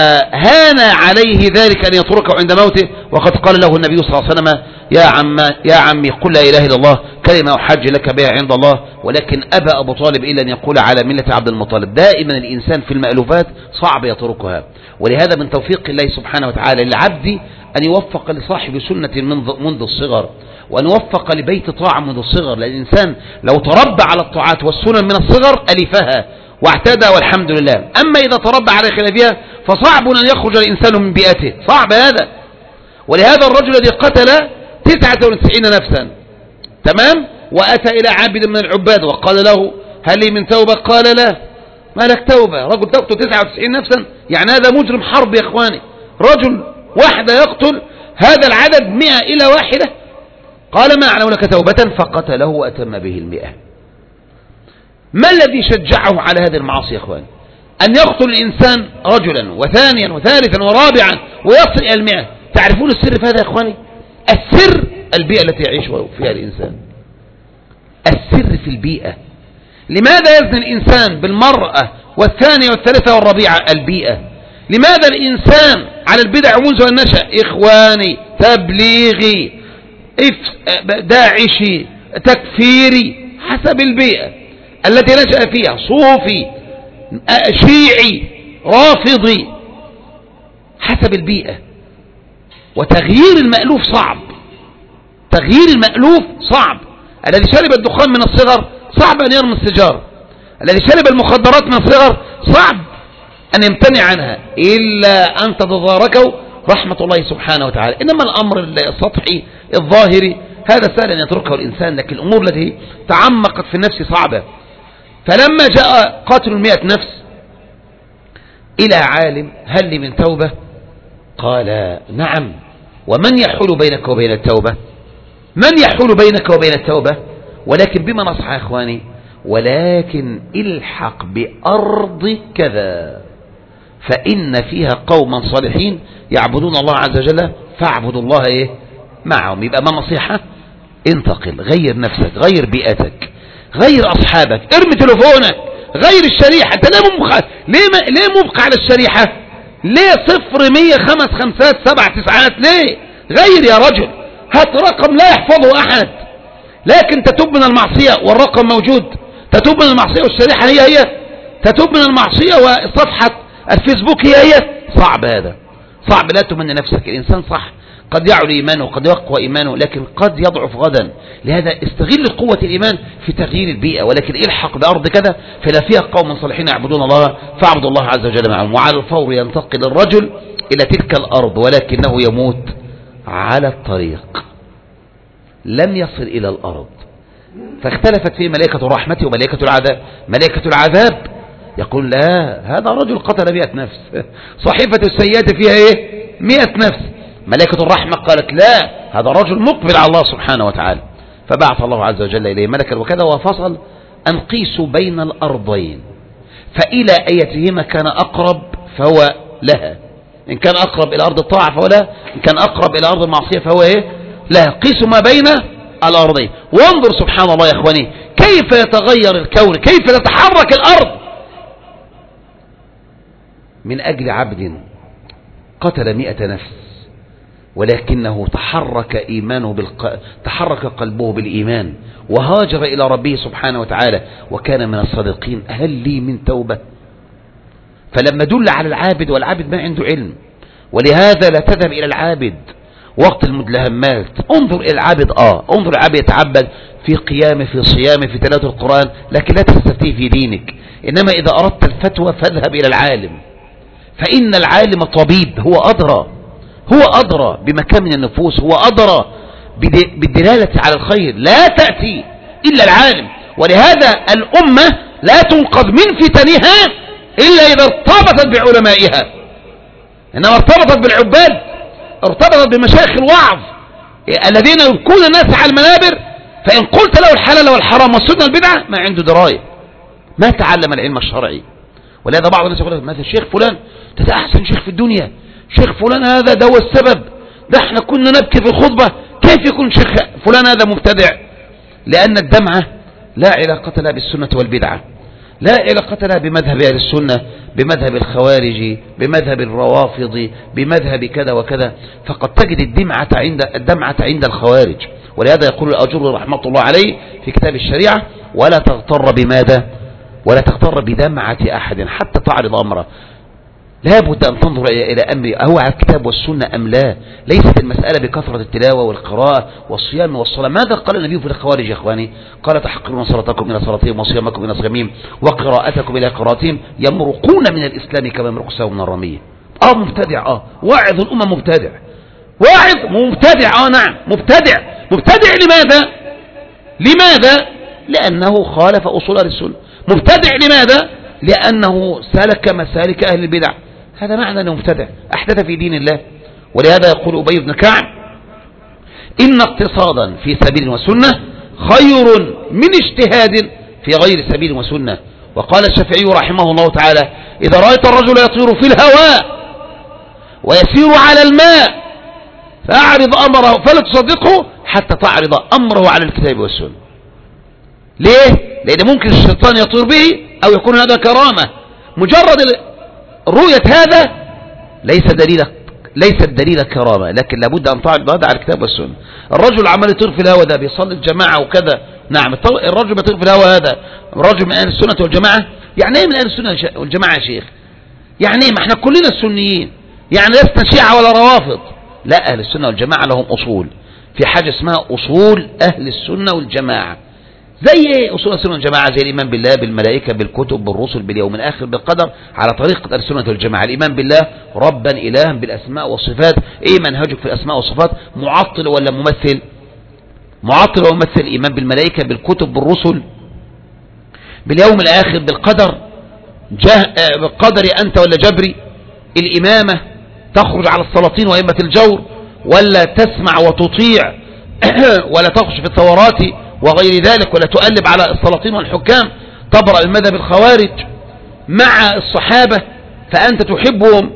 هان عليه ذلك أن يتركه عند موته، وقد قال له النبي صلى الله عليه وسلم: يا عم يا عمي قل لا إله إلا الله كلمة أحج لك بها عند الله. ولكن أبى أبو طالب إلا أن يقول على ملة عبد المطلب. دائما الإنسان في المألوفات صعب يتركها، ولهذا من توفيق الله سبحانه وتعالى للعبد أن يوفق لصاحب سنة منذ الصغر، وأن يوفق لبيت طاعة منذ الصغر. لأن الإنسان لو تربى على الطاعات والسنن من الصغر ألفها واعتدى والحمد لله. أما إذا تربى على خلافها فصعب أن يخرج الإنسان من بيئته، صعب هذا. ولهذا الرجل الذي قتل تسعة وتسعين نفسا تمام وأتى إلى عابد من العباد وقال له: هل لي من توبة؟ قال لا. ما لك توبة؟ رجل تقتل تسعة وتسعين نفسا، يعني هذا مجرم حرب يا إخواني. رجل واحد يقتل هذا العدد مئة إلى واحدة. قال ما أعلم لك توبة فقتله وأتم به المئة. ما الذي شجعه على هذه المعاصي يا إخواني؟ أن يقتل الإنسان رجلا وثانيا وثالثا ورابعا ويصل إلى المئة. تعرفون السر في هذا يا إخواني؟ السر البيئة التي يعيش فيها الإنسان. السر في البيئة. لماذا يزني الإنسان بالمرأة والثانية والثالثة والرابعة؟ البيئة. لماذا الإنسان على البدع منذ النشأ؟ إخواني، تبليغي، داعشي، تكفيري، حسب البيئة التي نشأ فيها، صوفي، شيعي، رافضي، حسب البيئة. وتغيير المألوف صعب، تغيير المألوف صعب. الذي شرب الدخان من الصغر صعب أن يرمي السجارة، الذي شرب المخدرات من الصغر صعب أن يمتنع عنها إلا أن تتداركه رحمة الله سبحانه وتعالى. إنما الأمر السطحي الظاهري هذا سهل أن يتركه الإنسان، لكن الأمور التي تعمقت في النفس صعبة. فلما جاء قاتل المئة نفس إلى عالم هل لي من توبة؟ قال نعم. ومن يحول بينك وبين التوبة؟ من يحول بينك وبين التوبة؟ ولكن بما نصح يا إخواني؟ ولكن الحق بأرض كذا فإن فيها قوما صالحين يعبدون الله عز وجل فاعبدوا الله إيه معهم. يبقى ما نصيحة؟ انتقل، غير نفسك، غير بيئتك، غير أصحابك، ارمي تلفونك، غير الشريحة. انت ليه مبقى ليه, م... ليه مبقى على الشريحة؟ ليه صفر مية خمس خمسات سبع تسعات؟ ليه؟ غير يا رجل، هات رقم لا يحفظه أحد، لكن تتوب من المعصية والرقم موجود، تتوب من المعصية والشريحة هي هي، تتوب من المعصية وصفحة الفيسبوك هي هي. صعب هذا، صعب. لا تمنى نفسك. الإنسان صح قد يعلو إيمانه وقد يقوى إيمانه، لكن قد يضعف غدا. لهذا استغل قوة الإيمان في تغيير البيئة، ولكن الحق بأرض كذا فلا فيها قوم صالحين يعبدون الله فاعبدوا الله عز وجل معهم. وعلى الفور ينتقل الرجل إلى تلك الأرض ولكنه يموت على الطريق، لم يصل إلى الأرض. فاختلفت فيه ملائكة الرحمة وملائكة العذاب. ملائكة العذاب يقول لا، هذا رجل قتل مئة نفس، صحيفة السيئات فيها ايه؟ مئة نفس. ملائكة الرحمة قالت لا، هذا رجل مقبل على الله سبحانه وتعالى. فبعث الله عز وجل إليه ملكا وكذا وفصل أن قيسوا بين الأرضين، فإلى أيتهما كان أقرب فهو لها. إن كان أقرب إلى أرض الطاعة فهو لها، إن كان أقرب إلى أرض المعصية فهو إيه؟ لها. قيسوا ما بين الأرضين. وانظر سبحان الله يا إخواني كيف يتغير الكون، كيف تتحرك الأرض من أجل عبد قتل مئة نفس، ولكنه تحرك إيمانه بالق... تحرك قلبه بالإيمان وهاجر إلى ربه سبحانه وتعالى وكان من الصادقين. هل لي من توبة؟ فلما دل على العابد، والعابد ما عنده علم، ولهذا لا تذهب إلى العابد وقت المدلهمات. انظر إلى العابد، آه انظر العابد يتعبد في قيامه، في صيامه، في تلاوة القرآن، لكن لا تستفتيه في دينك. إنما إذا أردت الفتوى فاذهب إلى العالم، فإن العالم طبيب، هو أدرى، هو أدرى بمكان من النفوس، هو أدرى بالدلالة على الخير. لا تأتي إلا العالم. ولهذا الأمة لا تنقذ من فتنها إلا إذا ارتبطت بعلمائها. إنما ارتبطت بالعباد، ارتبطت بمشايخ الوعظ الذين يبكون الناس على المنابر، فإن قلت له الحلال والحرام والسنة البدعة ما عنده دراية، ما تعلم العلم الشرعي. ولهذا بعض الناس يقول لك مثلا الشيخ فلان ده أحسن شيخ في الدنيا، شيخ فلان هذا ده هو السبب، ده احنا كنا نبكي في الخطبة، كيف يكون شيخ فلان هذا مبتدع؟ لأن الدمعة لا علاقة لها بالسنة والبدعة، لا علاقة لها بمذهب أهل السنة، بمذهب الخوارج، بمذهب الروافض، بمذهب كذا وكذا. فقد تجد الدمعة عند الدمعة عند الخوارج. ولهذا يقول الأجر رحمة الله عليه في كتاب الشريعة: ولا تغتر بماذا؟ ولا تغتر بدمعة أحد حتى تعرض أمره. لا بد أن تنظر إلى أمر هو على الكتاب والسنة أم لا. ليست المسألة بكثرة التلاوة والقراءة والصيام والصلاة. ماذا قال النبي في الخوارج يا إخواني؟ قال: تحقرون صلاتكم إلى صلاتهم وصيامكم إلى صيامهم وقراءتكم إلى قراءتهم، يمرقون من الإسلام كما يمرق السهم من الرمية. آه مبتدع، آه واعظ الأمة مبتدع، واعظ مبتدع، آه نعم مبتدع. مبتدع لماذا؟ لماذا؟ لأنه خالف أصول السنة. مبتدع لماذا؟ لأنه سلك مسالك أهل البدع. هذا معنى أنه مبتدع أحدث في دين الله. ولهذا يقول أبي بن كعب إن اقتصادا في سبيل وسنة خير من اجتهاد في غير سبيل وسنة. وقال الشافعي رحمه الله تعالى إذا رأيت الرجل يطير في الهواء ويسير على الماء فأعرض أمره فلا تصدقه حتى تعرض أمره على الكتاب والسنة. ليه؟ لأن ممكن الشيطان يطير به أو يكون هذا كرامة. مجرد رؤية هذا ليس دليل ليس الدليل كرامة، لكن لابد أن تعرض هذا على الكتاب والسنة. الرجل عمال يطير في الهواء ده بيصلي الجماعة وكذا، نعم الرجل بيطير في الهواء هذا رجل من أهل السنة والجماعة. يعني ايه من أهل السنة والجماعة يا شيخ؟ يعني ايه؟ ما احنا كلنا السنيين، يعني لسنا شيعة ولا روافض. لا، أهل السنة والجماعة لهم أصول، في حاجة اسمها أصول أهل السنة والجماعة. زي ايه أصول السنة والجماعة؟ زي الإيمان بالله، بالملائكة، بالكتب، بالرسل، باليوم الآخر، بالقدر، على طريقة السنة والجماعة. الإيمان بالله ربا إلها، بالأسماء والصفات. ايه منهجك في الأسماء والصفات؟ معطل ولا ممثل؟ معطل ولا ممثل؟ الإيمان بالملائكة، بالكتب، بالرسل، باليوم الآخر، بالقدر. بالقدر أنت ولا جبري؟ الإمامة تخرج على السلاطين وأئمة الجور ولا تسمع وتطيع ولا تخش في الثورات وغير ذلك، ولا تؤلب على السلاطين والحكام، تبرأ المذهب الخوارج مع الصحابة فأنت تحبهم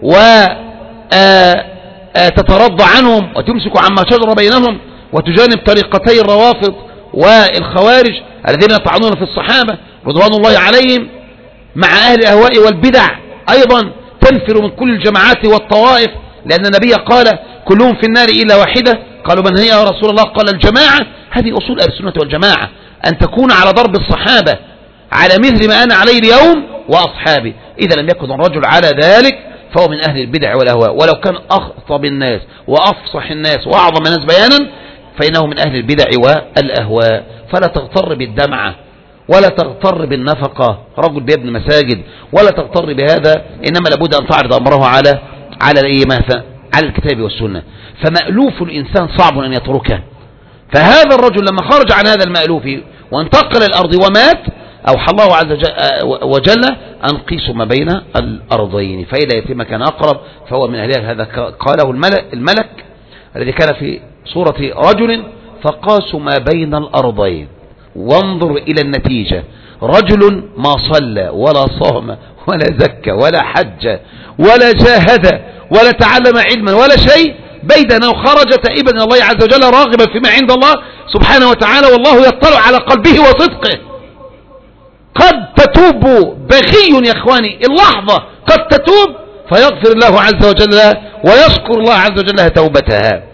وتترضى عنهم وتمسك عما شجر بينهم وتجانب طريقتي الروافض والخوارج الذين يطعنون في الصحابة رضوان الله عليهم، مع أهل الأهواء والبدع أيضا تنفر من كل الجماعات والطوائف، لأن النبي قال كلهم في النار إلا واحدة. قالوا من هي يا رسول الله؟ قال الجماعة. هذه أصول أهل السنة والجماعة، أن تكون على ضرب الصحابة على مثل ما أنا عليه اليوم وأصحابي. إذا لم يكن الرجل على ذلك فهو من أهل البدع والأهواء، ولو كان أخطب الناس وأفصح الناس وأعظم الناس بيانا فإنه من أهل البدع والأهواء. فلا تغتر بالدمعة ولا تغتر بالنفقة، رجل بيبني مساجد، ولا تغتر بهذا، إنما لابد أن تعرض أمره على على على الكتاب والسنة. فمألوف الإنسان صعب أن يتركه. فهذا الرجل لما خرج عن هذا المألوف وانتقل الأرض ومات أوحى الله عز وجل أن قيسوا ما بين الأرضين فإذا يتم كان أقرب فهو من أهلها. هذا قاله الملك, الملك الذي كان في صورة رجل فقاسوا ما بين الأرضين. وانظر إلى النتيجة، رجل ما صلى ولا صام ولا زكى ولا حج ولا جاهد ولا تعلم علما ولا شيء، بيد أنه خرج تائبا إلى الله عز وجل راغبا فيما عند الله سبحانه وتعالى، والله يطلع على قلبه وصدقه. قد تتوب بغي يا إخواني اللحظة، قد تتوب فيغفر الله عز وجل ويشكر الله عز وجل توبتها.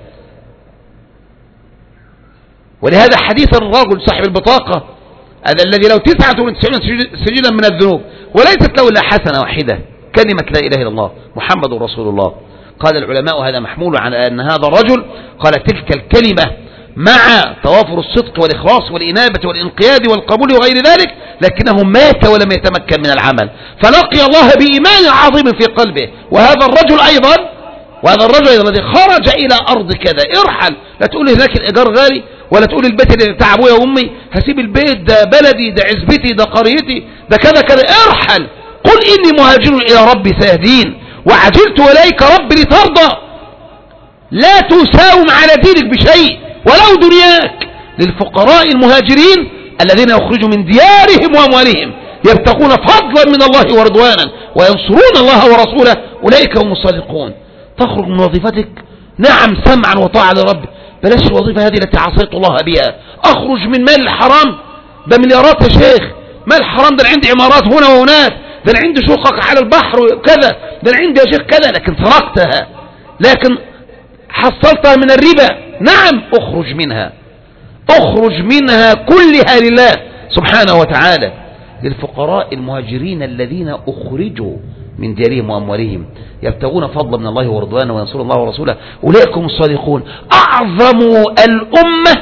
ولهذا حديث الرجل صاحب البطاقة هذا الذي له تسعة وتسعين سجلا من الذنوب وليست له إلا حسنة واحدة كلمة لا إله إلا الله محمد رسول الله. قال العلماء هذا محمول على أن هذا الرجل قال تلك الكلمة مع توافر الصدق والإخلاص والإنابة والإنقياد والقبول وغير ذلك، لكنه مات ولم يتمكن من العمل فلقي الله بإيمان عظيم في قلبه. وهذا الرجل أيضا وهذا الرجل أيضا الذي خرج إلى أرض كذا، ارحل، لا تقول هناك الإيجار غالي ولا تقول البيت اللي بتاع أبويا وأمي هسيب البيت ده بلدي ده عزبتي ده قريتي ده كذا كذا، ارحل، قل إني مهاجر إلى ربي سيهدين وعجلت إليك ربي لترضى. لا تساوم على دينك بشيء ولو دنياك. للفقراء المهاجرين الذين يخرجوا من ديارهم وأموالهم يبتغون فضلا من الله ورضوانا وينصرون الله ورسوله أولئك هم الصادقون. تخرج من وظيفتك نعم سمعا وطاعة لرب، بلاش الوظيفة هذه التي عصيت الله بها. أخرج من مال الحرام، ده مليارات يا شيخ، مال الحرام ده عندي عمارات هنا وهناك، ده عندي شقق على البحر وكذا، ده عندي يا شيخ كذا، لكن سرقتها، لكن حصلتها من الربا، نعم اخرج منها، اخرج منها كلها لله سبحانه وتعالى. للفقراء المهاجرين الذين أخرجوا من ديارهم وأموالهم يبتغون فضلا من الله ورضوانه وينصرون الله ورسوله أولئك هم الصادقون. أعظم الأمة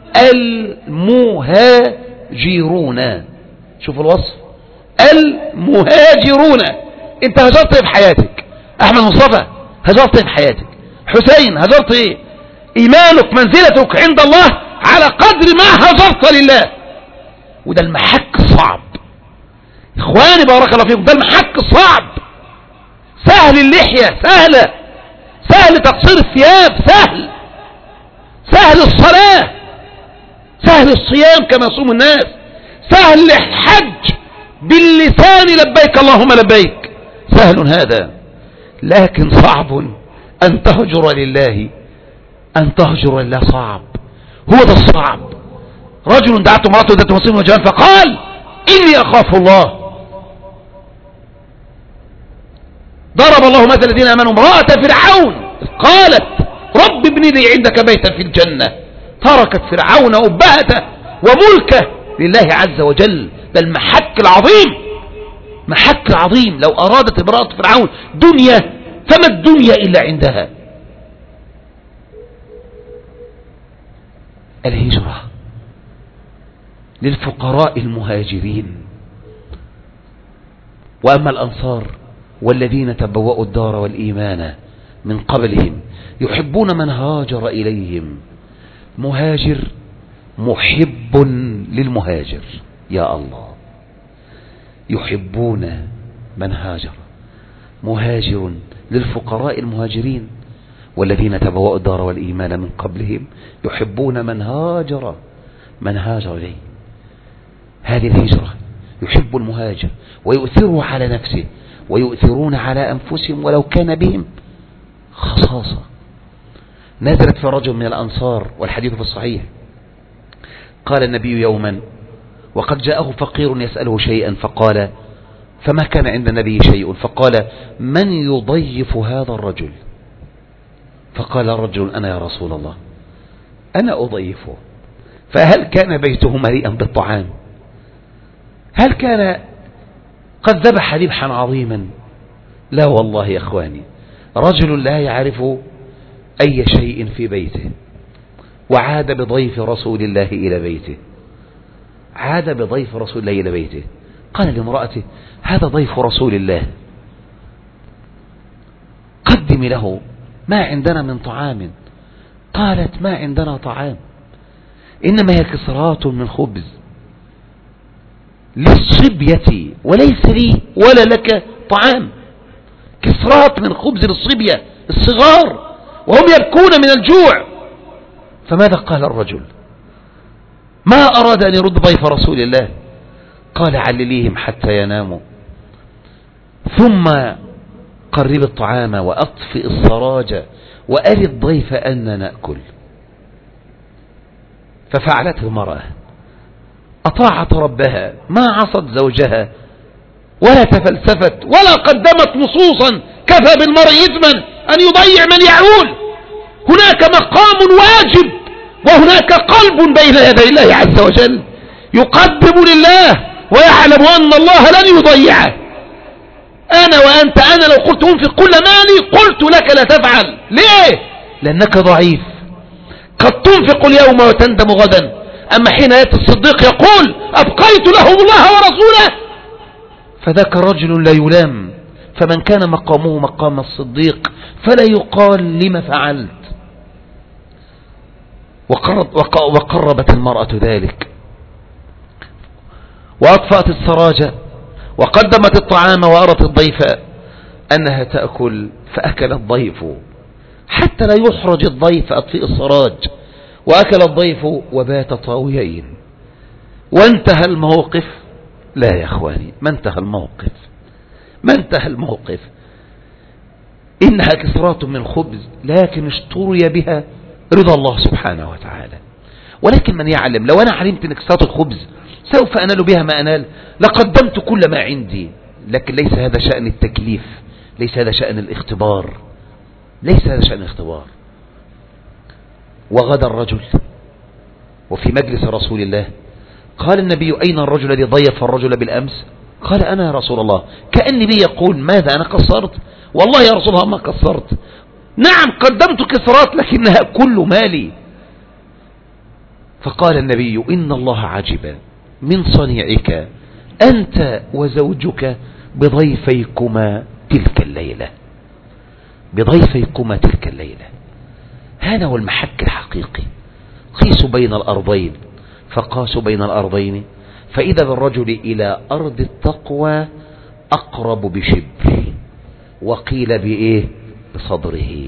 المهاجرون، شوف الوصف، المهاجرون. انت هجرت ايه في حياتك؟ احمد مصطفى هجرت ايه في حياتك؟ حسين هجرت ايه؟ ايمانك منزلتك عند الله على قدر ما هجرت لله. وده المحك الصعب، إخواني بارك الله فيكم، ده المحك الصعب. سهل اللحية سهلة، سهل تقصير الثياب سهل، سهل الصلاة، سهل الصيام كما يصوم الناس، سهل الحج باللسان لبيك اللهم لبيك، سهل هذا. لكن صعب أن تهجر لله، أن تهجر لله صعب، هو ده الصعب. رجل دعته امرأته ذات مصير وجمال فقال إني أخاف الله. ضرب الله مثل الذين آمنوا امرأة فرعون قالت رب ابن لي عندك بيتا في الجنة، تركت فرعون أبهته وملكه لله عز وجل. ده المحك العظيم، محك العظيم. لو أرادت امرأة فرعون دنيا فما الدنيا إلا عندها. الهجرة للفقراء المهاجرين. وأما الأنصار والذين تبوأوا الدار والإيمان من قبلهم يحبون من هاجر إليهم. مهاجر محب للمهاجر، يا الله، يحبون من هاجر. مهاجر للفقراء المهاجرين والذين تبوأوا الدار والإيمان من قبلهم يحبون من هاجر من هاجر إليه. هذه الهجرة، يحب المهاجر ويؤثره على نفسه ويؤثرون على أنفسهم ولو كان بهم خصاصة. نزلت في رجل من الأنصار والحديث في الصحيح، قال النبي يوما وقد جاءه فقير يسأله شيئا فقال فما كان عند النبي شيء، فقال من يضيف هذا الرجل؟ فقال الرجل أنا يا رسول الله، أنا أضيفه. فهل كان بيته مليئا بالطعام؟ هل كان قد ذبح ذبحا عظيما؟ لا والله يا أخواني، رجل لا يعرف أي شيء في بيته وعاد بضيف رسول الله إلى بيته، عاد بضيف رسول الله إلى بيته. قال لامرأته هذا ضيف رسول الله، قدم له ما عندنا من طعام. قالت ما عندنا طعام، إنما هي كسرات من خبز للصبية وليس لي ولا لك طعام. كسرات من خبز للصبية الصغار وهم يبكون من الجوع. فماذا قال الرجل؟ ما أراد أن يرد ضيف رسول الله، قال علليهم حتى يناموا ثم قرب الطعام وأطفئ السراج وأري الضيف أن نأكل. ففعلته المرأة، أطاعت ربها، ما عصت زوجها ولا تفلسفت ولا قدمت نصوصا كفى بالمرء إثما أن يضيع من يعول. هناك مقام واجب وهناك قلب بين يدي الله عز وجل يقدم لله ويعلم أن الله لن يضيعه. أنا وأنت، أنا لو قلت انفق كل مالي قلت لك لا تفعل. ليه؟ لأنك ضعيف. قد تنفق اليوم وتندم غدا. أما حين يأتي الصديق يقول أبقيت لهم الله ورسوله، فذاك رجل لا يلام. فمن كان مقامه مقام الصديق فلا يقال لما فعلت. وقربت المرأة ذلك وأطفأت السراج وقدمت الطعام وأرت الضيف أنها تأكل، فأكل الضيف حتى لا يحرج الضيف. أطفئ السراج وأكل الضيف وبات طاويين. وانتهى الموقف. لا يا أخواني، ما انتهى الموقف، ما انتهى الموقف. إنها كسرات من خبز لكن اشتري بها رضا الله سبحانه وتعالى. ولكن من يعلم، لو أنا علمت أن كسرات الخبز سوف أنال بها ما أنال لقدمت كل ما عندي. لكن ليس هذا شأن التكليف، ليس هذا شأن الاختبار، ليس هذا شأن الاختبار. وغدا الرجل وفي مجلس رسول الله قال النبي أين الرجل الذي ضيف الرجل بالأمس؟ قال أنا يا رسول الله. كأن بي يقول ماذا أنا قصرت؟ والله يا رسول الله ما قصرت. نعم قدمت كسرات لكنها كل مالي. فقال النبي إن الله عجب من صنيعك أنت وزوجك بضيفيكما تلك الليلة، بضيفيكما تلك الليلة. هذا هو المحك الحقيقي. قيسوا بين الأرضين فقاسوا بين الأرضين فإذا بالرجل إلى أرض التقوى أقرب بشبر، وقيل بإيه؟ بصدره،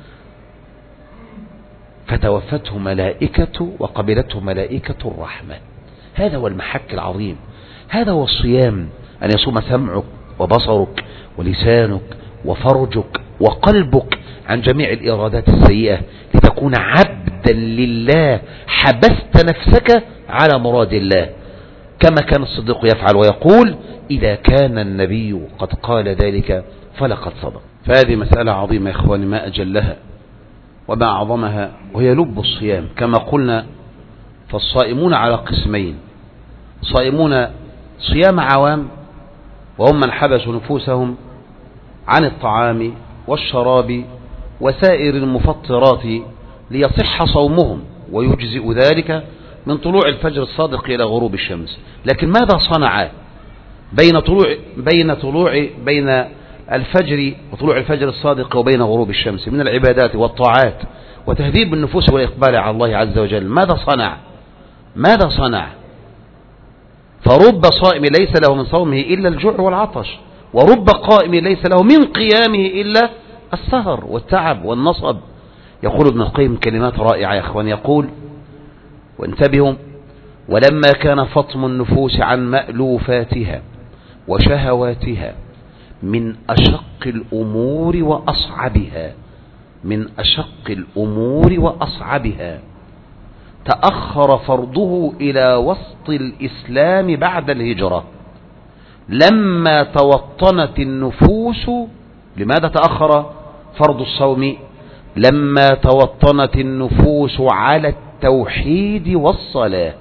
فتوفته ملائكة وقبلته ملائكة الرحمة. هذا هو المحك العظيم، هذا هو الصيام، أن يصوم سمعك وبصرك ولسانك وفرجك وقلبك عن جميع الإرادات السيئة، لتكون عبدا لله، حبست نفسك على مراد الله، كما كان الصديق يفعل ويقول: إذا كان النبي قد قال ذلك فلقد صدق. فهذه مسألة عظيمة يا إخواني، ما أجلها وما أعظمها، وهي لب الصيام. كما قلنا فالصائمون على قسمين: صائمون صيام عوام، وهم من حبسوا نفوسهم عن الطعام والشراب وسائر المفطرات ليصح صومهم ويجزئ ذلك من طلوع الفجر الصادق إلى غروب الشمس. لكن ماذا صنع بين طلوع بين طلوع بين الفجر وطلوع الفجر الصادق وبين غروب الشمس من العبادات والطاعات وتهذيب النفوس والإقبال على الله عز وجل؟ ماذا صنع؟ ماذا صنع؟ فرب صائم ليس له من صومه إلا الجوع والعطش، ورب قائم ليس له من قيامه إلا السهر والتعب والنصب. يقول ابن القيم كلمات رائعة يا أخوان، يقول: وانتبهوا: ولما كان فطم النفوس عن مألوفاتها وشهواتها من أشق الأمور وأصعبها من أشق الأمور وأصعبها تأخر فرضه إلى وسط الإسلام بعد الهجرة، لما توطنت النفوس. لماذا تأخر فرض الصوم؟ لما توطنت النفوس على التوحيد والصلاة،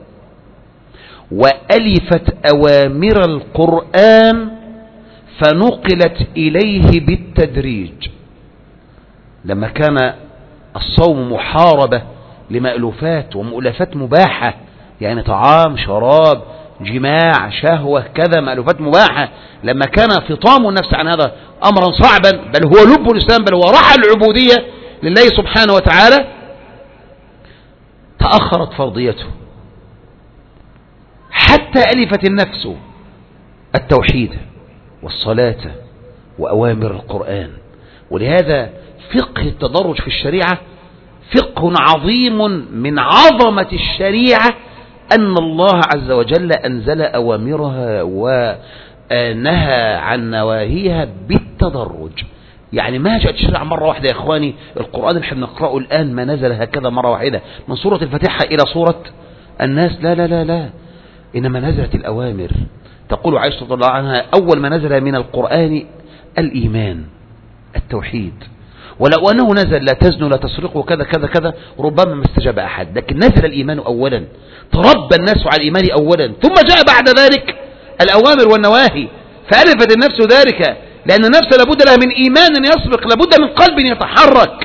وألفت أوامر القرآن فنقلت إليه بالتدريج. لما كان الصوم محاربة لمألوفات ومؤلفات مباحة، يعني طعام شراب جماع شهوة كذا، مألوفات مباحة، لما كان فطام النفس عن هذا أمرا صعبا، بل هو لب الإسلام، بل هو رحل العبودية لله سبحانه وتعالى، تأخرت فرضيته حتى ألفت النفس التوحيد والصلاة وأوامر القرآن. ولهذا فقه التدرج في الشريعة فقه عظيم من عظمة الشريعة، أن الله عز وجل أنزل أوامرها ونهى عن نواهيها بالتدرج. يعني ما جاءت الشريعة مرة واحدة يا إخواني. القرآن اللي احنا بنقرأه الآن ما نزل هكذا مرة واحدة من سورة الفاتحة إلى سورة الناس، لا لا لا لا، إنما نزلت الأوامر. تقول عائشة رضي الله عنها: أول ما نزل من القرآن الإيمان التوحيد، ولو أنه نزل لا تزنوا لا تسرقوا كذا كذا كذا ربما ما استجاب أحد، لكن نزل الإيمان أولا، تربى الناس على الإيمان أولا، ثم جاء بعد ذلك الأوامر والنواهي، فألفت النفس ذلك، لأن النفس لابد لها من إيمان يسبق، لابد من قلب يتحرك.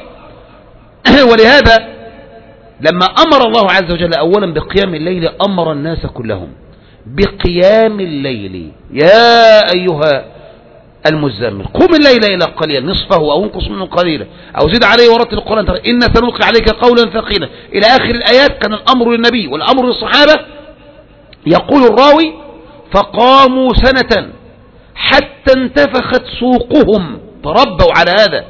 ولهذا لما أمر الله عز وجل أولا بقيام الليل أمر الناس كلهم بقيام الليل: يا أيها المزمل قم الليل إلى قليلا نصفه أو انقص منه قليلا أو زد عليه ورتل القرآن إن سنلقي عليك قولا ثقيلا إلى آخر الآيات. كان الأمر للنبي والأمر للصحابة. يقول الراوي: فقاموا سنة حتى انتفخت سوقهم، تربوا على هذا،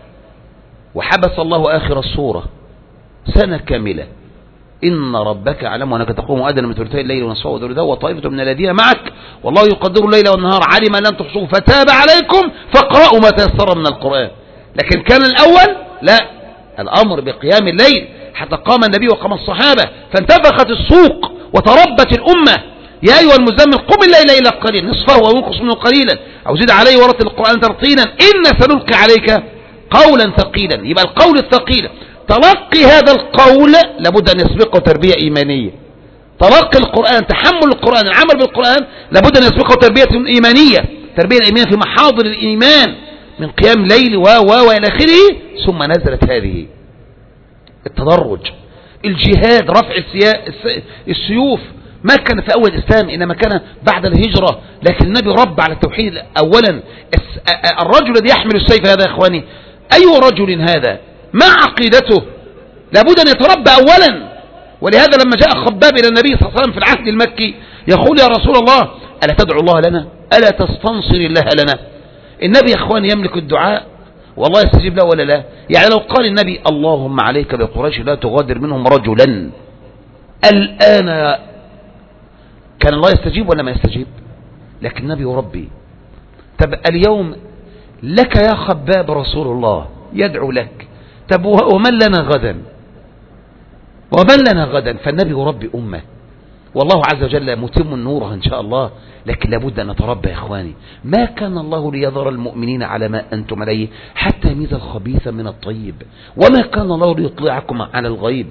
وحبس الله آخر السورة سنة كاملة: إن ربك أعلم أنك تقوم أدنى من ثلثي الليل ونصفه وثلثه وطائفة من الذين معك والله يقدر الليل والنهار علم لن تحصوه فتاب عليكم فاقرأوا ما تيسر من القرآن. لكن كان الأول لا، الأمر بقيام الليل حتى قام النبي وقام الصحابة، فانتفخت السوق وتربت الأمة: يا أيها المزمل قم الليل إلى قليل نصفه أو انقص منه قليلا أو زد عليه ورتل القرآن ترتيلا إن سنلقي عليك قولا ثقيلا. يبقى القول الثقيل تلقي هذا القول لابد أن يسبقه تربية إيمانية. تلقي القرآن، تحمل القرآن، العمل بالقرآن لابد أن يسبقه تربية إيمانية، تربية الإيمان في محاضر الإيمان من قيام ليل و و وإلى آخره. ثم نزلت هذه التدرج، الجهاد، رفع السيوف، ما كان في أول الإسلام إنما كان بعد الهجرة. لكن النبي رب على التوحيد أولا. الرجل الذي يحمل السيف هذا يا إخواني أي رجل هذا؟ ما عقيدته؟ لابد أن يتربى أولا ولهذا لما جاء خباب إلى النبي صلى الله عليه وسلم في العهد المكي يقول يا رسول الله ألا تدعو الله لنا، ألا تستنصر الله لنا؟ النبي يا أخوان يملك الدعاء والله يستجيب له ولا لا؟ يعني لو قال النبي اللهم عليك بقريش لا تغادر منهم رجلا الآن، كان الله يستجيب ولا ما يستجيب؟ لكن النبي ربي. طب اليوم لك يا خباب رسول الله يدعو لك، طب ومن لنا غدا؟ ومن لنا غدا؟ فالنبي ربي أمة، والله عز وجل متم نورها إن شاء الله، لكن لابد أن نتربى يا إخواني. ما كان الله ليذر المؤمنين على ما أنتم عليه حتى يميز الخبيث من الطيب، وما كان الله ليطلعكم على الغيب.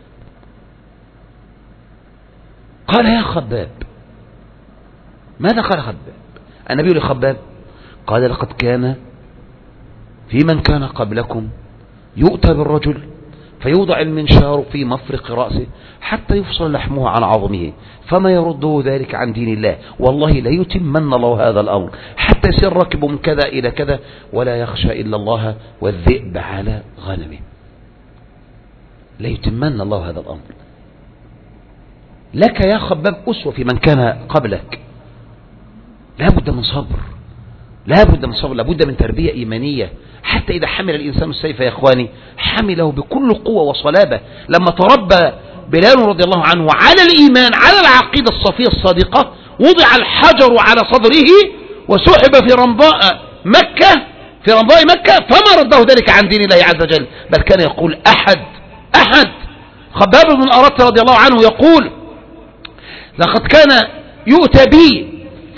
قال يا خباب، ماذا قال خباب؟ النبي لخباب قال لقد كان في من كان قبلكم يؤتى بالرجل فيوضع المنشار في مفرق رأسه حتى يفصل لحمه عن عظمه فما يرده ذلك عن دين الله، والله لا يتمن الله هذا الأمر حتى يصير ركب من كذا إلى كذا ولا يخشى إلا الله والذئب على غنمه. لا يتمن الله هذا الأمر. لك يا خباب أسوة في من كان قبلك. لا بد من صبر، لا بد من صبر، لا بد من تربية إيمانية. حتى إذا حمل الإنسان السيف يا إخواني حمله بكل قوة وصلابة. لما تربى بلال رضي الله عنه على الإيمان على العقيدة الصفية الصادقة وضع الحجر على صدره وسحب في رمضاء مكة في رمضاء مكة فما رده ذلك عن دين الله عز وجل، بل كان يقول أحد أحد. خباب بن الأرت رضي الله عنه يقول لقد كان يؤتى بي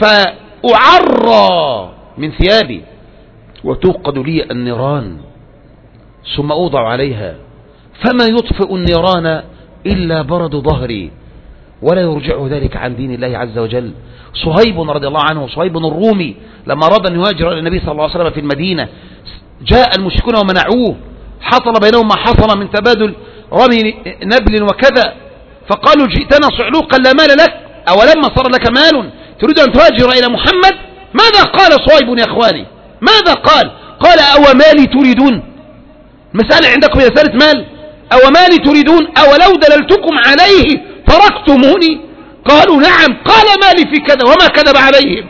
فأعرى من ثيابي وتوقد لي النيران ثم أوضع عليها فما يطفئ النيران إلا برد ظهري ولا يرجع ذلك عن دين الله عز وجل. صهيب رضي الله عنه، صهيب الرومي، لما أراد أن يهاجر إلى النبي صلى الله عليه وسلم في المدينة جاء المشركون ومنعوه، حصل بينهم ما حصل من تبادل رمي نبل وكذا، فقالوا جئتنا صعلوقا لا مال لك، أولما صار لك مال تريد أن تهاجر إلى محمد؟ ماذا قال صهيب يا إخواني؟ ماذا قال؟ قال أو مالي تريدون؟ مسألة عندكم هي مسألة مال؟ أو مالي تريدون؟ أولو دللتكم عليه تركتموني؟ قالوا نعم. قال مالي في كذا وما كذب عليهم،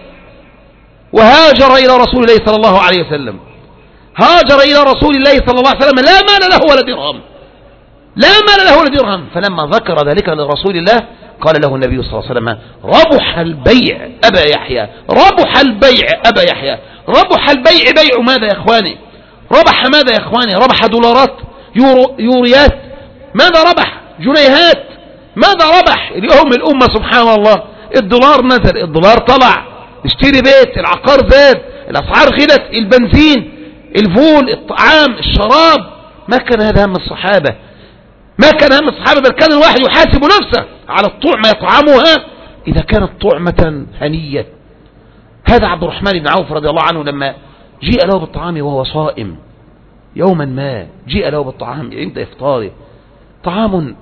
وهاجر إلى رسول الله صلى الله عليه وسلم، هاجر إلى رسول الله صلى الله عليه وسلم لا مال له ولا درهم، لا مال له ولا درهم. فلما ذكر ذلك لرسول الله قال له النبي صلى الله عليه وسلم ربح البيع أبا يحيى، ربح البيع أبا يحيى. ربح البيع بيع ماذا يا إخواني؟ ربح ماذا يا إخواني؟ ربح دولارات، يورو يوريات، ماذا ربح؟ جنيهات، ماذا ربح؟ اليوم الأمة سبحان الله الدولار نزل، الدولار طلع، اشتري بيت، العقار زاد، الأسعار غلت، البنزين، الفول، الطعام، الشراب. ما كان هذا هم الصحابة، ما كان هم الصحابة، بل كان الواحد يحاسب نفسه على الطعمة يطعمها إذا كانت طعمة هنية. هذا عبد الرحمن بن عوف رضي الله عنه لما جيء له بالطعام وهو صائم يوما ما، جيء له بالطعام عند إفطاره، طعام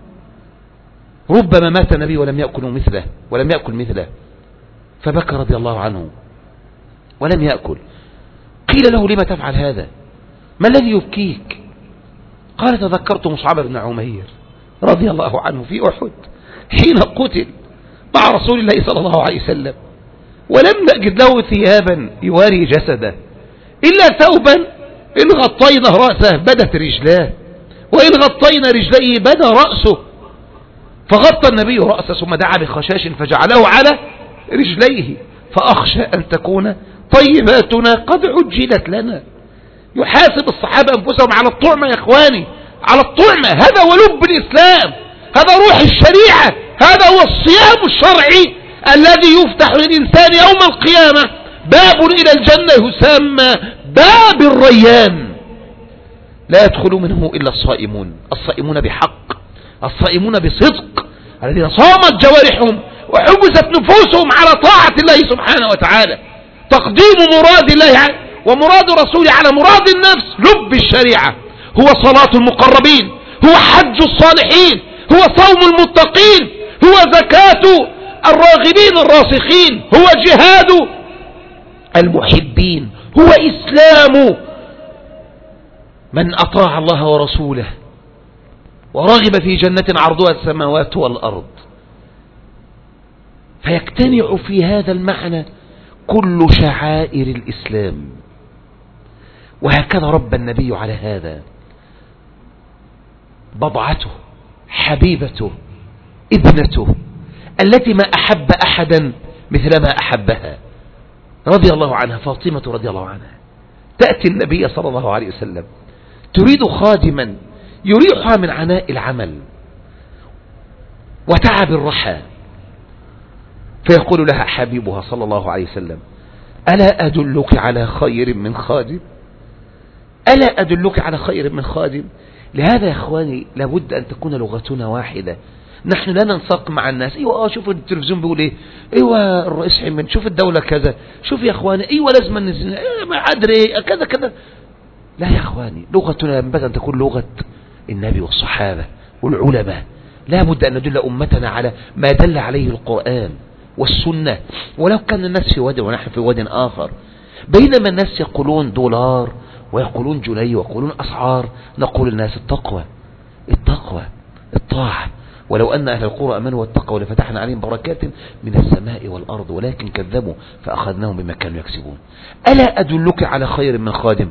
ربما مات النبي ولم يأكل مثله ولم يأكل مثله فبكى رضي الله عنه ولم يأكل. قيل له لما تفعل هذا؟ ما الذي يبكيك؟ قال تذكرت مصعب بن عمير رضي الله عنه في أحد حين قتل مع رسول الله صلى الله عليه وسلم ولم نجد له ثيابا يواري جسده إلا ثوبا إن غطينا رأسه بدت رجلاه وإن غطينا رجليه بدا رأسه، فغطى النبي رأسه ثم دعا بخشاش فجعله على رجليه، فأخشى أن تكون طيباتنا قد عجلت لنا. يحاسب الصحابة أنفسهم على الطعمة يا إخواني، على الطعمة. هذا هو لب الإسلام، هذا روح الشريعة، هذا هو الصيام الشرعي الذي يفتح للإنسان يوم القيامة باب إلى الجنة يسمى باب الريان لا يدخل منه إلا الصائمون، الصائمون بحق، الصائمون بصدق، الذين صامت جوارحهم وحبست نفوسهم على طاعة الله سبحانه وتعالى. تقديم مراد الله ومراد رسوله على مراد النفس لب الشريعة، هو صلاة المقربين، هو حج الصالحين، هو صوم المتقين، هو زكاة الراغبين الراسخين، هو جهاد المحبين، هو إسلام من أطاع الله ورسوله ورغب في جنة عرضها السماوات والأرض. فيجتمع في هذا المعنى كل شعائر الإسلام. وهكذا رب النبي على هذا بضعته، حبيبته، ابنته، التي ما أحب أحدا مثل ما أحبها، رضي الله عنها، فاطمة رضي الله عنها. تأتي النبي صلى الله عليه وسلم تريد خادما يريحها من عناء العمل وتعب الرحى، فيقول لها حبيبها صلى الله عليه وسلم: ألا أدلك على خير من خادم؟ ألا أدلك على خير من خادم؟ لهذا يا أخواني لابد أن تكون لغتنا واحدة. نحن لا ننساق مع الناس. ايوه اه شوف التلفزيون بيقول ايه، ايوه الرئيس حمد، شوف الدولة كذا، شوف يا اخواني، ايوه لازم نزل، ايوه ما ادري ايه كذا كذا. لا يا اخواني، لغتنا ينبغي ان تكون لغة النبي والصحابة والعلماء. لا بد ان ندل امتنا على ما دل عليه القرآن والسنة، ولو كان الناس في واد ونحن في واد اخر. بينما الناس يقولون دولار ويقولون جنيه ويقولون اسعار، نقول الناس التقوى التقوى الطاعة. ولو أن أهل القرى أمنوا واتقوا لفتحنا عليهم بركات من السماء والأرض ولكن كذبوا فأخذناهم بما كانوا يكسبون. ألا أدلك على خير من خادم؟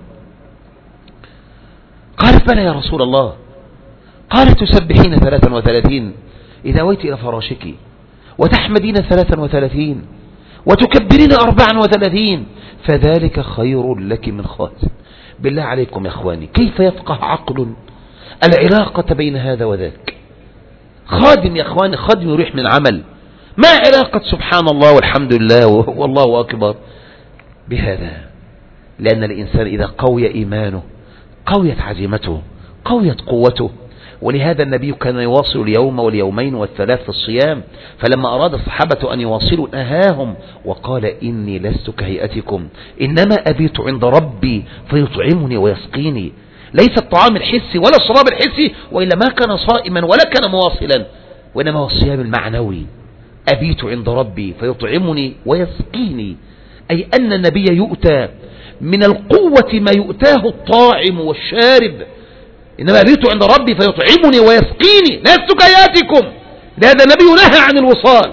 قالت: بلى يا رسول الله. قالت: تسبحين ثلاثا وثلاثين إذا ويت إلى فراشك، وتحمدين ثلاثا وثلاثين، وتكبرين أربعا وثلاثين، فذلك خير لك من خادم. بالله عليكم يا أخواني، كيف يفقه عقل العلاقة بين هذا وذاك؟ خادم يا أخواني، خادم يريح من عمل، ما علاقة سبحان الله والحمد لله والله أكبر بهذا؟ لأن الإنسان إذا قوي إيمانه قويت عزيمته، قويت قوته. ولهذا النبي كان يواصل اليوم واليومين والثلاث في الصيام، فلما أراد الصحابة أن يواصلوا نهاهم وقال: إني لست كهيئتكم، إنما أبيت عند ربي فيطعمني ويسقيني. ليس الطعام الحسي ولا الشراب الحسي، وإلا ما كان صائما ولا كان مواصلا، وإنما هو الصيام المعنوي. أبيت عند ربي فيطعمني ويسقيني، أي أن النبي يؤتى من القوة ما يؤتاه الطاعم والشارب. إنما أبيت عند ربي فيطعمني ويسقيني، لست كهيئتكم. لهذا النبي نهى عن الوصال.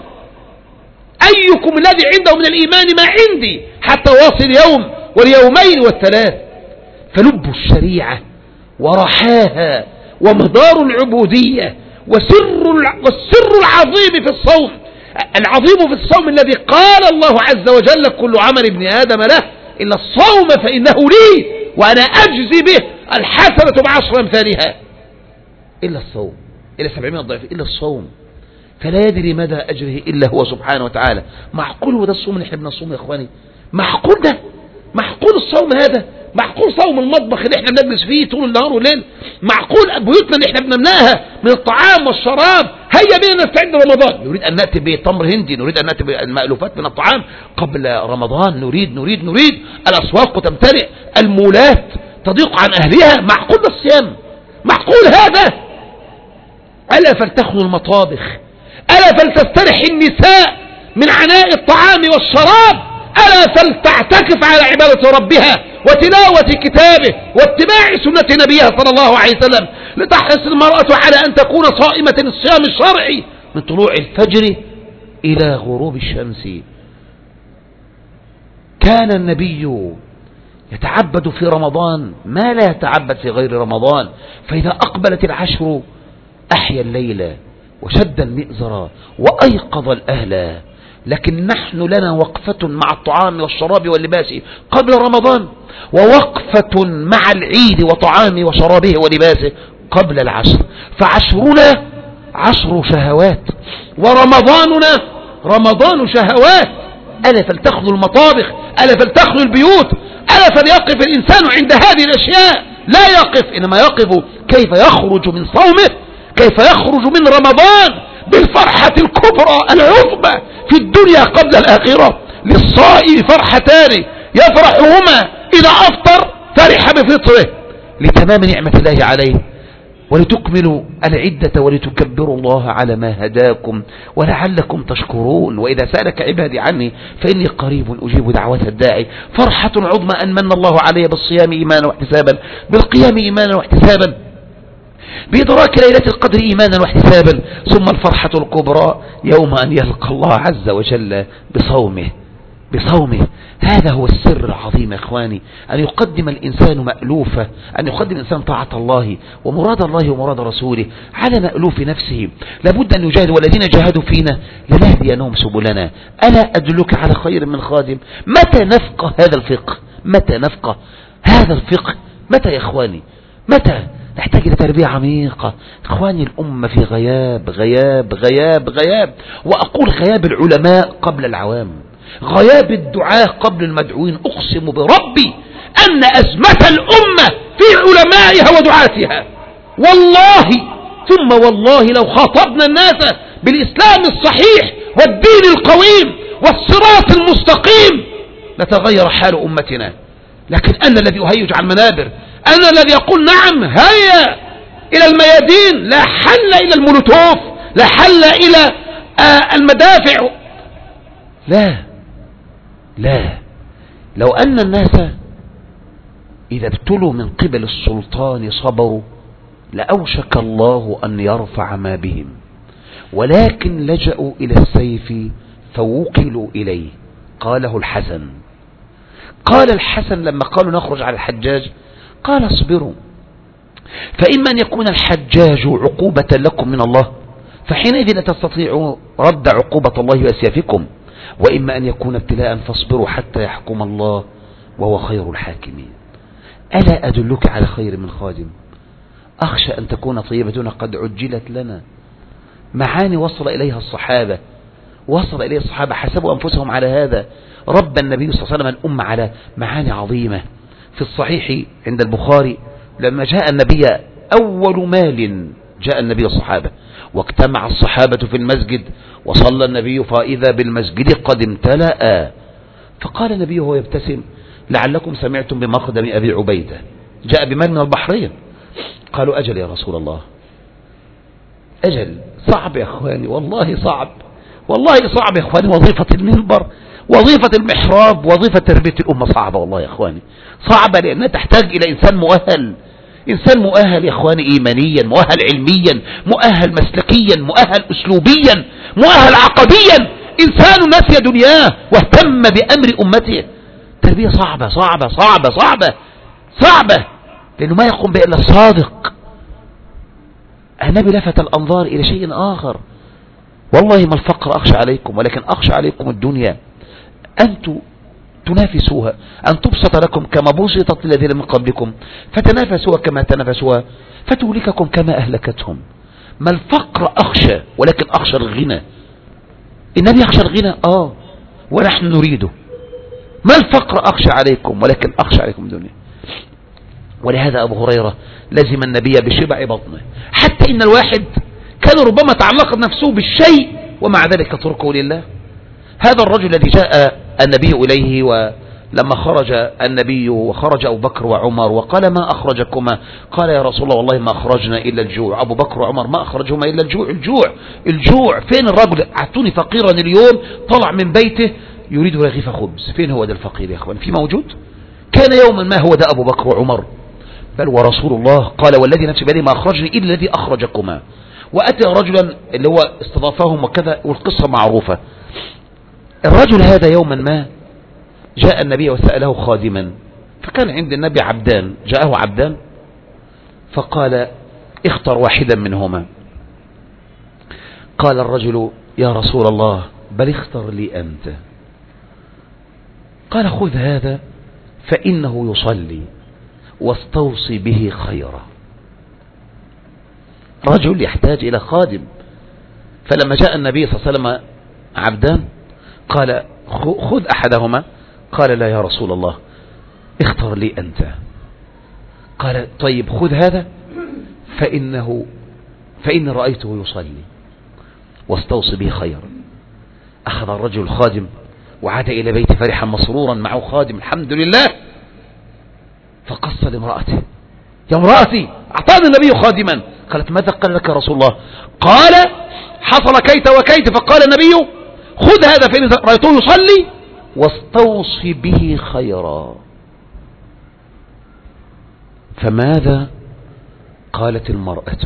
أيكم الذي عنده من الإيمان ما عندي حتى واصل يوم واليومين والثلاث. فلب الشريعة ورحاها ومدار العبودية وسر والسر العظيم في الصوم، العظيم في الصوم الذي قال الله عز وجل: كل عمل ابن آدم له إلا الصوم فإنه لي وأنا أجزي به، الحسنة بعشر أمثالها. إلا الصوم، إلا سبعمائة ضعف، إلا الصوم. فلا يدري مدى أجره إلا هو سبحانه وتعالى. معقول هو ده الصوم اللي احنا بنصوم يا إخواني؟ معقول ده؟ معقول الصوم هذا؟ معقول صوم المطبخ اللي احنا بنجلس فيه طول النهار والليل؟ معقول بيوتنا اللي احنا بنمناها من الطعام والشراب؟ هيا بينا نستعد لرمضان، نريد أن نأتي بتمر هندي، نريد أن نأتي بالمألوفات من الطعام قبل رمضان، نريد نريد نريد الأسواق تمتلئ، المولات تضيق عن أهلها. معقول الصيام؟ معقول هذا؟ ألا فلتخلو المطابخ، ألا فلتسترح النساء من عناء الطعام والشراب، ألا فلتعتكف على عبادة ربها وتلاوة كتابه واتباع سنة نبيها صلى الله عليه وسلم، لتحرص المرأة على أن تكون صائمة الصيام الشرعي من طلوع الفجر إلى غروب الشمس. كان النبي يتعبد في رمضان ما لا يتعبد في غير رمضان، فإذا أقبلت العشر أحيا الليل وشد المئزر وأيقظ الأهل. لكن نحن لنا وقفة مع الطعام والشراب واللباس قبل رمضان، ووقفة مع العيد وطعامه وشرابه ولباسه قبل العشر. فعشرنا عشر شهوات، ورمضاننا رمضان شهوات. ألا فلتخلو المطابخ، ألا فلتخلو البيوت، ألا فليقف الإنسان عند هذه الأشياء. لا يقف، إنما يقف كيف يخرج من صومه، كيف يخرج من رمضان بالفرحة الكبرى العظمى في الدنيا قبل الآخرة. للصائم فرحتان يفرحهما إذا أفطر، فرح بفطره لتمام نعمة الله عليه، ولتكملوا العدة ولتكبروا الله على ما هداكم ولعلكم تشكرون. وإذا سألك عبادي عني فإني قريب أجيب دعوة الداعي. فرحة عظمى أن من الله علي بالصيام إيمانا واحتسابا، بالقيام إيمانا واحتسابا، بإدراك ليلة القدر إيمانا واحتسابا، ثم الفرحة الكبرى يوم أن يلقى الله عز وجل بصومه بصومه. هذا هو السر العظيم يا إخواني، أن يقدم الإنسان مألوفة، أن يقدم الإنسان طاعة الله ومراد الله ومراد رسوله على مألوف نفسه. لابد أن يجاهد، والذين جاهدوا فينا لنهدينهم سبلنا. ألا أدلك على خير من خادم؟ متى نفقه هذا الفقه؟ متى نفقه هذا الفقه؟ متى يا إخواني؟ متى؟ نحتاج إلى تربية عميقة. إخواني الأمة في غياب غياب غياب غياب، وأقول غياب العلماء قبل العوام، غياب الدعاة قبل المدعوين. أقسم بربي أن أزمة الأمة في علمائها ودعاتها، والله ثم والله لو خاطبنا الناس بالإسلام الصحيح والدين القويم والصراط المستقيم لتغير حال أمتنا. لكن أنا الذي أهيج على المنابر، أنا الذي يقول نعم هيا إلى الميادين، لا حل إلى المولوتوف، لا حل إلى آه المدافع. لا لا، لو أن الناس إذا ابتلوا من قبل السلطان صبروا لأوشك الله أن يرفع ما بهم، ولكن لجأوا إلى السيف فوكلوا إليه. قاله الحسن، قال الحسن لما قالوا نخرج على الحجاج، قال اصبروا، فإما أن يكون الحجاج عقوبة لكم من الله فحينئذ لا تستطيعوا رد عقوبة الله بأسيافكم، وإما أن يكون ابتلاء فاصبروا حتى يحكم الله وهو خير الحاكمين. ألا أدلك على خير من خادم؟ أخشى أن تكون طيبتنا قد عجلت لنا. معاني وصل إليها الصحابة، وصل إليها الصحابة حسبوا أنفسهم على هذا. رب النبي صلى الله عليه وسلم الأمة على معاني عظيمة. في الصحيح عند البخاري لما جاء النبي أول مال جاء النبي الصحابة، واجتمع الصحابة في المسجد وصلى النبي فإذا بالمسجد قد امتلأ، فقال النبي وهو يبتسم لعلكم سمعتم بمقدم أبي عبيدة جاء بمال من البحرين. قالوا أجل يا رسول الله، أجل. صعب يا أخواني، والله صعب، والله صعب يا أخواني. وظيفة المنبر، وظيفة المحراب، وظيفة تربية الأمة صعبة والله يا أخواني، صعبة لأنها تحتاج إلى إنسان مؤهل، إنسان مؤهل يا أخواني إيمانيا، مؤهل علميا، مؤهل مسلكيا، مؤهل أسلوبيا، مؤهل عقديا، إنسان نسي دنياه واهتم بأمر أمته. تربية صعبة صعبة صعبة صعبة صعبة، لأنه ما يقوم بها إلا الصادق. النبي لفت الأنظار إلى شيء آخر، والله ما الفقر أخشى عليكم، ولكن أخشى عليكم الدنيا أن تنافسوها، أن تبسط لكم كما بسطت الذين من قبلكم فتنافسوها كما تنافسوها فتهلككم كما أهلكتهم. ما الفقر أخشى، ولكن أخشى الغنى. النبي يخشى الغنى آه ونحن نريده. ما الفقر أخشى عليكم، ولكن أخشى عليكم الدنيا. ولهذا أبو هريرة لزم النبي بشبع بطنه، حتى إن الواحد كان ربما تعلق نفسه بالشيء ومع ذلك تركه لله. هذا الرجل الذي جاء النبي إليه ولما خرج النبي وخرج أبو بكر وعمر وقال ما أخرجكما؟ قال يا رسول الله والله ما أخرجنا إلا الجوع. أبو بكر وعمر ما أخرجهما إلا الجوع. الجوع الجوع فين الرجل؟ أعطوني فقيرا اليوم طلع من بيته يريد رغيف خبز. فين هو ده الفقير يا أخوان؟ في موجود؟ كان يوما ما هو ده أبو بكر وعمر، بل ورسول الله قال والذي نفسي بيده ما أخرجني إلا الذي أخرجكما. وأتى رجلا اللي هو استضافهم وكذا، والقصة معروفة. الرجل هذا يوما ما جاء النبي وسأله خادما، فكان عند النبي عبدان، جاءه عبدان فقال اختر واحدا منهما. قال الرجل يا رسول الله بل اختر لي أنت. قال خذ هذا فإنه يصلي واستوصي به خيرا. رجل يحتاج إلى خادم. فلما جاء النبي صلى الله عليه وسلم عبدان قال خذ أحدهما. قال لا يا رسول الله اختر لي أنت. قال طيب خذ هذا فإنه فإن رأيته يصلي واستوصي به خيرا. أخذ الرجل الخادم وعاد إلى بيته فرحا مسرورا معه خادم الحمد لله. فقص لامرأته يا امرأتي أعطاني النبي خادما. قالت ماذا قال لك يا رسول الله؟ قال حصل كيت وكيت. فقال النبي خذ هذا فإن رأيته يصلي واستوصي به خيرا. فماذا قالت المرأة،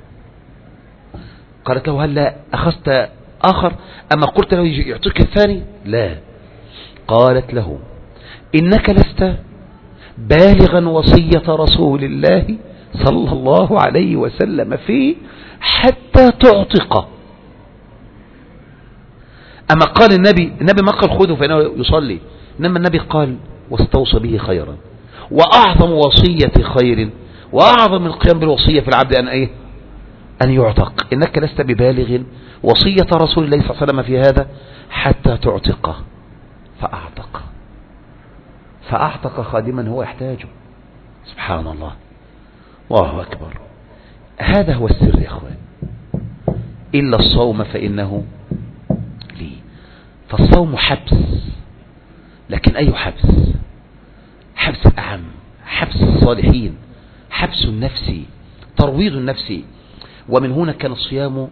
قالت له هل أخذت آخر أما قلت له يعطيك الثاني؟ لا. قالت له إنك لست بالغا وصية رسول الله صلى الله عليه وسلم فيه حتى تعتق. أما قال النبي النبي ما قال خذه فإنه يصلي، إنما النبي قال واستوصى به خيرا. وأعظم وصية خير وأعظم القيام بالوصية في العبد أن إيه؟ أن يعتق. إنك لست ببالغ وصية رسول الله صلى الله عليه وسلم في هذا حتى تعتقه. فأعتق فأعتق خادما هو يحتاجه. سبحان الله، الله أكبر. هذا هو السر يا أخوان. إلا الصوم فإنه لي. فالصوم حبس، لكن أي حبس؟ حبس الأعم، حبس الصالحين، حبس النفس، ترويض النفس. ومن هنا كان الصيام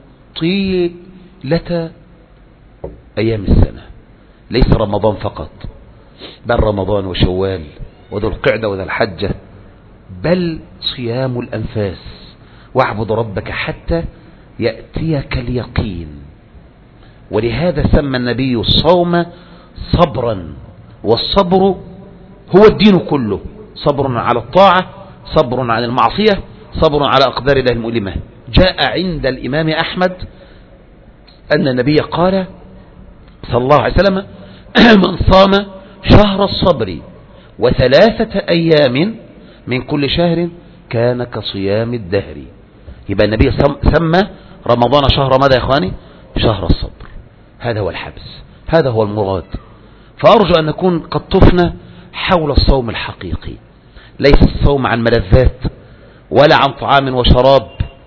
طيلة أيام السنة، ليس رمضان فقط، بل رمضان وشوال وذو القعدة وذو الحجة، بل صيام الأنفاس. واعبد ربك حتى يأتيك اليقين. ولهذا سمى النبي الصوم صبرا، والصبر هو الدين كله. صبر على الطاعة، صبر عن المعصية، صبر على أقدار الله المؤلمة. جاء عند الإمام أحمد أن النبي قال صلى الله عليه وسلم من صام شهر الصبر وثلاثة أيام من كل شهر كان كصيام الدهر. يبقى النبي سمى رمضان شهر ماذا يا إخواني؟ شهر الصبر. هذا هو الحبس، هذا هو المراد. فأرجو أن نكون قد طفنا حول الصوم الحقيقي، ليس الصوم عن ملذات ولا عن طعام وشراب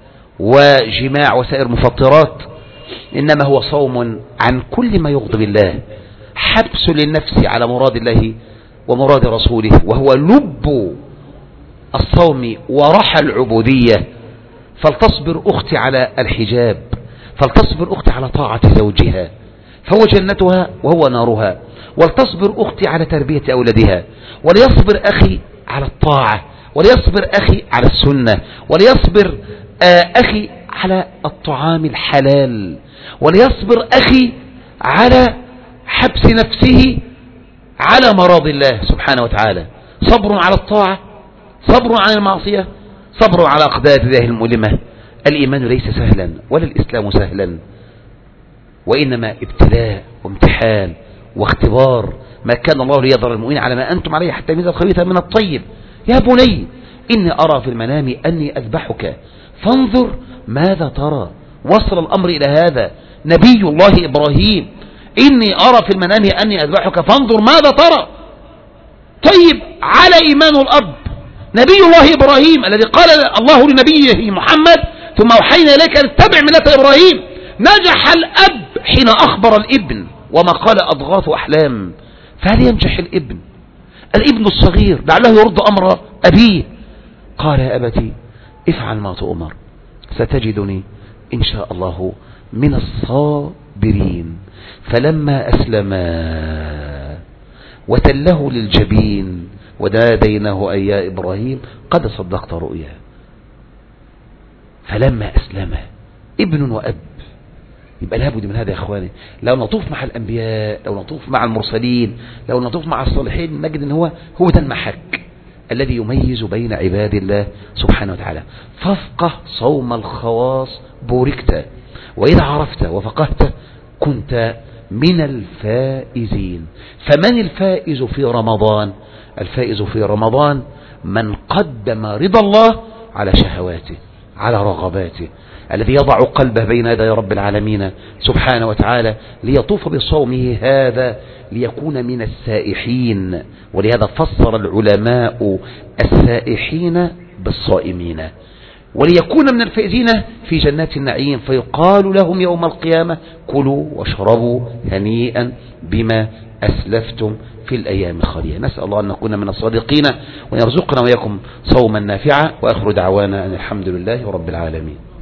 وجماع وسائر مفطرات، إنما هو صوم عن كل ما يغضب الله، حبس للنفس على مراد الله ومراد رسوله، وهو لب الصوم ورحى العبودية. فلتصبر أختي على الحجاب، فلتصبر أختي على طاعة زوجها فهو جنتها وهو نارها، ولتصبر أختي على تربية أولادها، وليصبر أخي على الطاعة، وليصبر أخي على السنة، وليصبر أخي على الطعام الحلال، وليصبر أخي على حبس نفسه على مراض الله سبحانه وتعالى. صبر على الطاعة، صبر عن المعصية، صبر على أقدار الله المؤلمة. الإيمان ليس سهلا ولا الإسلام سهلا، وإنما ابتلاء وامتحان واختبار. ما كان الله ليضر المؤمنين على ما أنتم عليه حتى يميز الخبيث من الطيب. يا بني إني أرى في المنام أني أذبحك فانظر ماذا ترى. وصل الأمر إلى هذا نبي الله إبراهيم، إني أرى في المنام أني أذبحك فانظر ماذا ترى. طيب، على إيمان الأب نبي الله إبراهيم الذي قال الله لنبيه محمد ثم أوحينا إليك أن اتبع ملة إبراهيم. نجح الأب حين أخبر الابن وما قال أضغاث أحلام. فهل ينجح الابن الابن الصغير لعله يرد أمر أبيه؟ قال يا أبتي افعل ما تؤمر ستجدني إن شاء الله من الصابرين. فلما أسلما وتله للجبين وناديناه أي يا إبراهيم قد صدقت رؤيا. فلما أسلما ابن وأب. يبقى لابد من هذا يا إخواني. لو نطوف مع الأنبياء، لو نطوف مع المرسلين، لو نطوف مع الصالحين، نجد أن هو هو ده المحك الذي يميز بين عباد الله سبحانه وتعالى. فافقه صوم الخواص بوركت، وإذا عرفت وفقهت كنت من الفائزين. فمن الفائز في رمضان؟ الفائز في رمضان من قدم رضا الله على شهواته، على رغباته، الذي يضع قلبه بين يدي رب العالمين سبحانه وتعالى ليطوف بصومه هذا ليكون من السائحين. ولهذا فسر العلماء السائحين بالصائمين، وليكون من الفائزين في جنات النعيم. فيقال لهم يوم القيامة كلوا واشربوا هنيئا بما أسلفتم في الأيام الخالية. نسأل الله أن نكون من الصادقين ويرزقنا وإياكم صوما نافعا. وآخر دعوانا أن الحمد لله رب العالمين.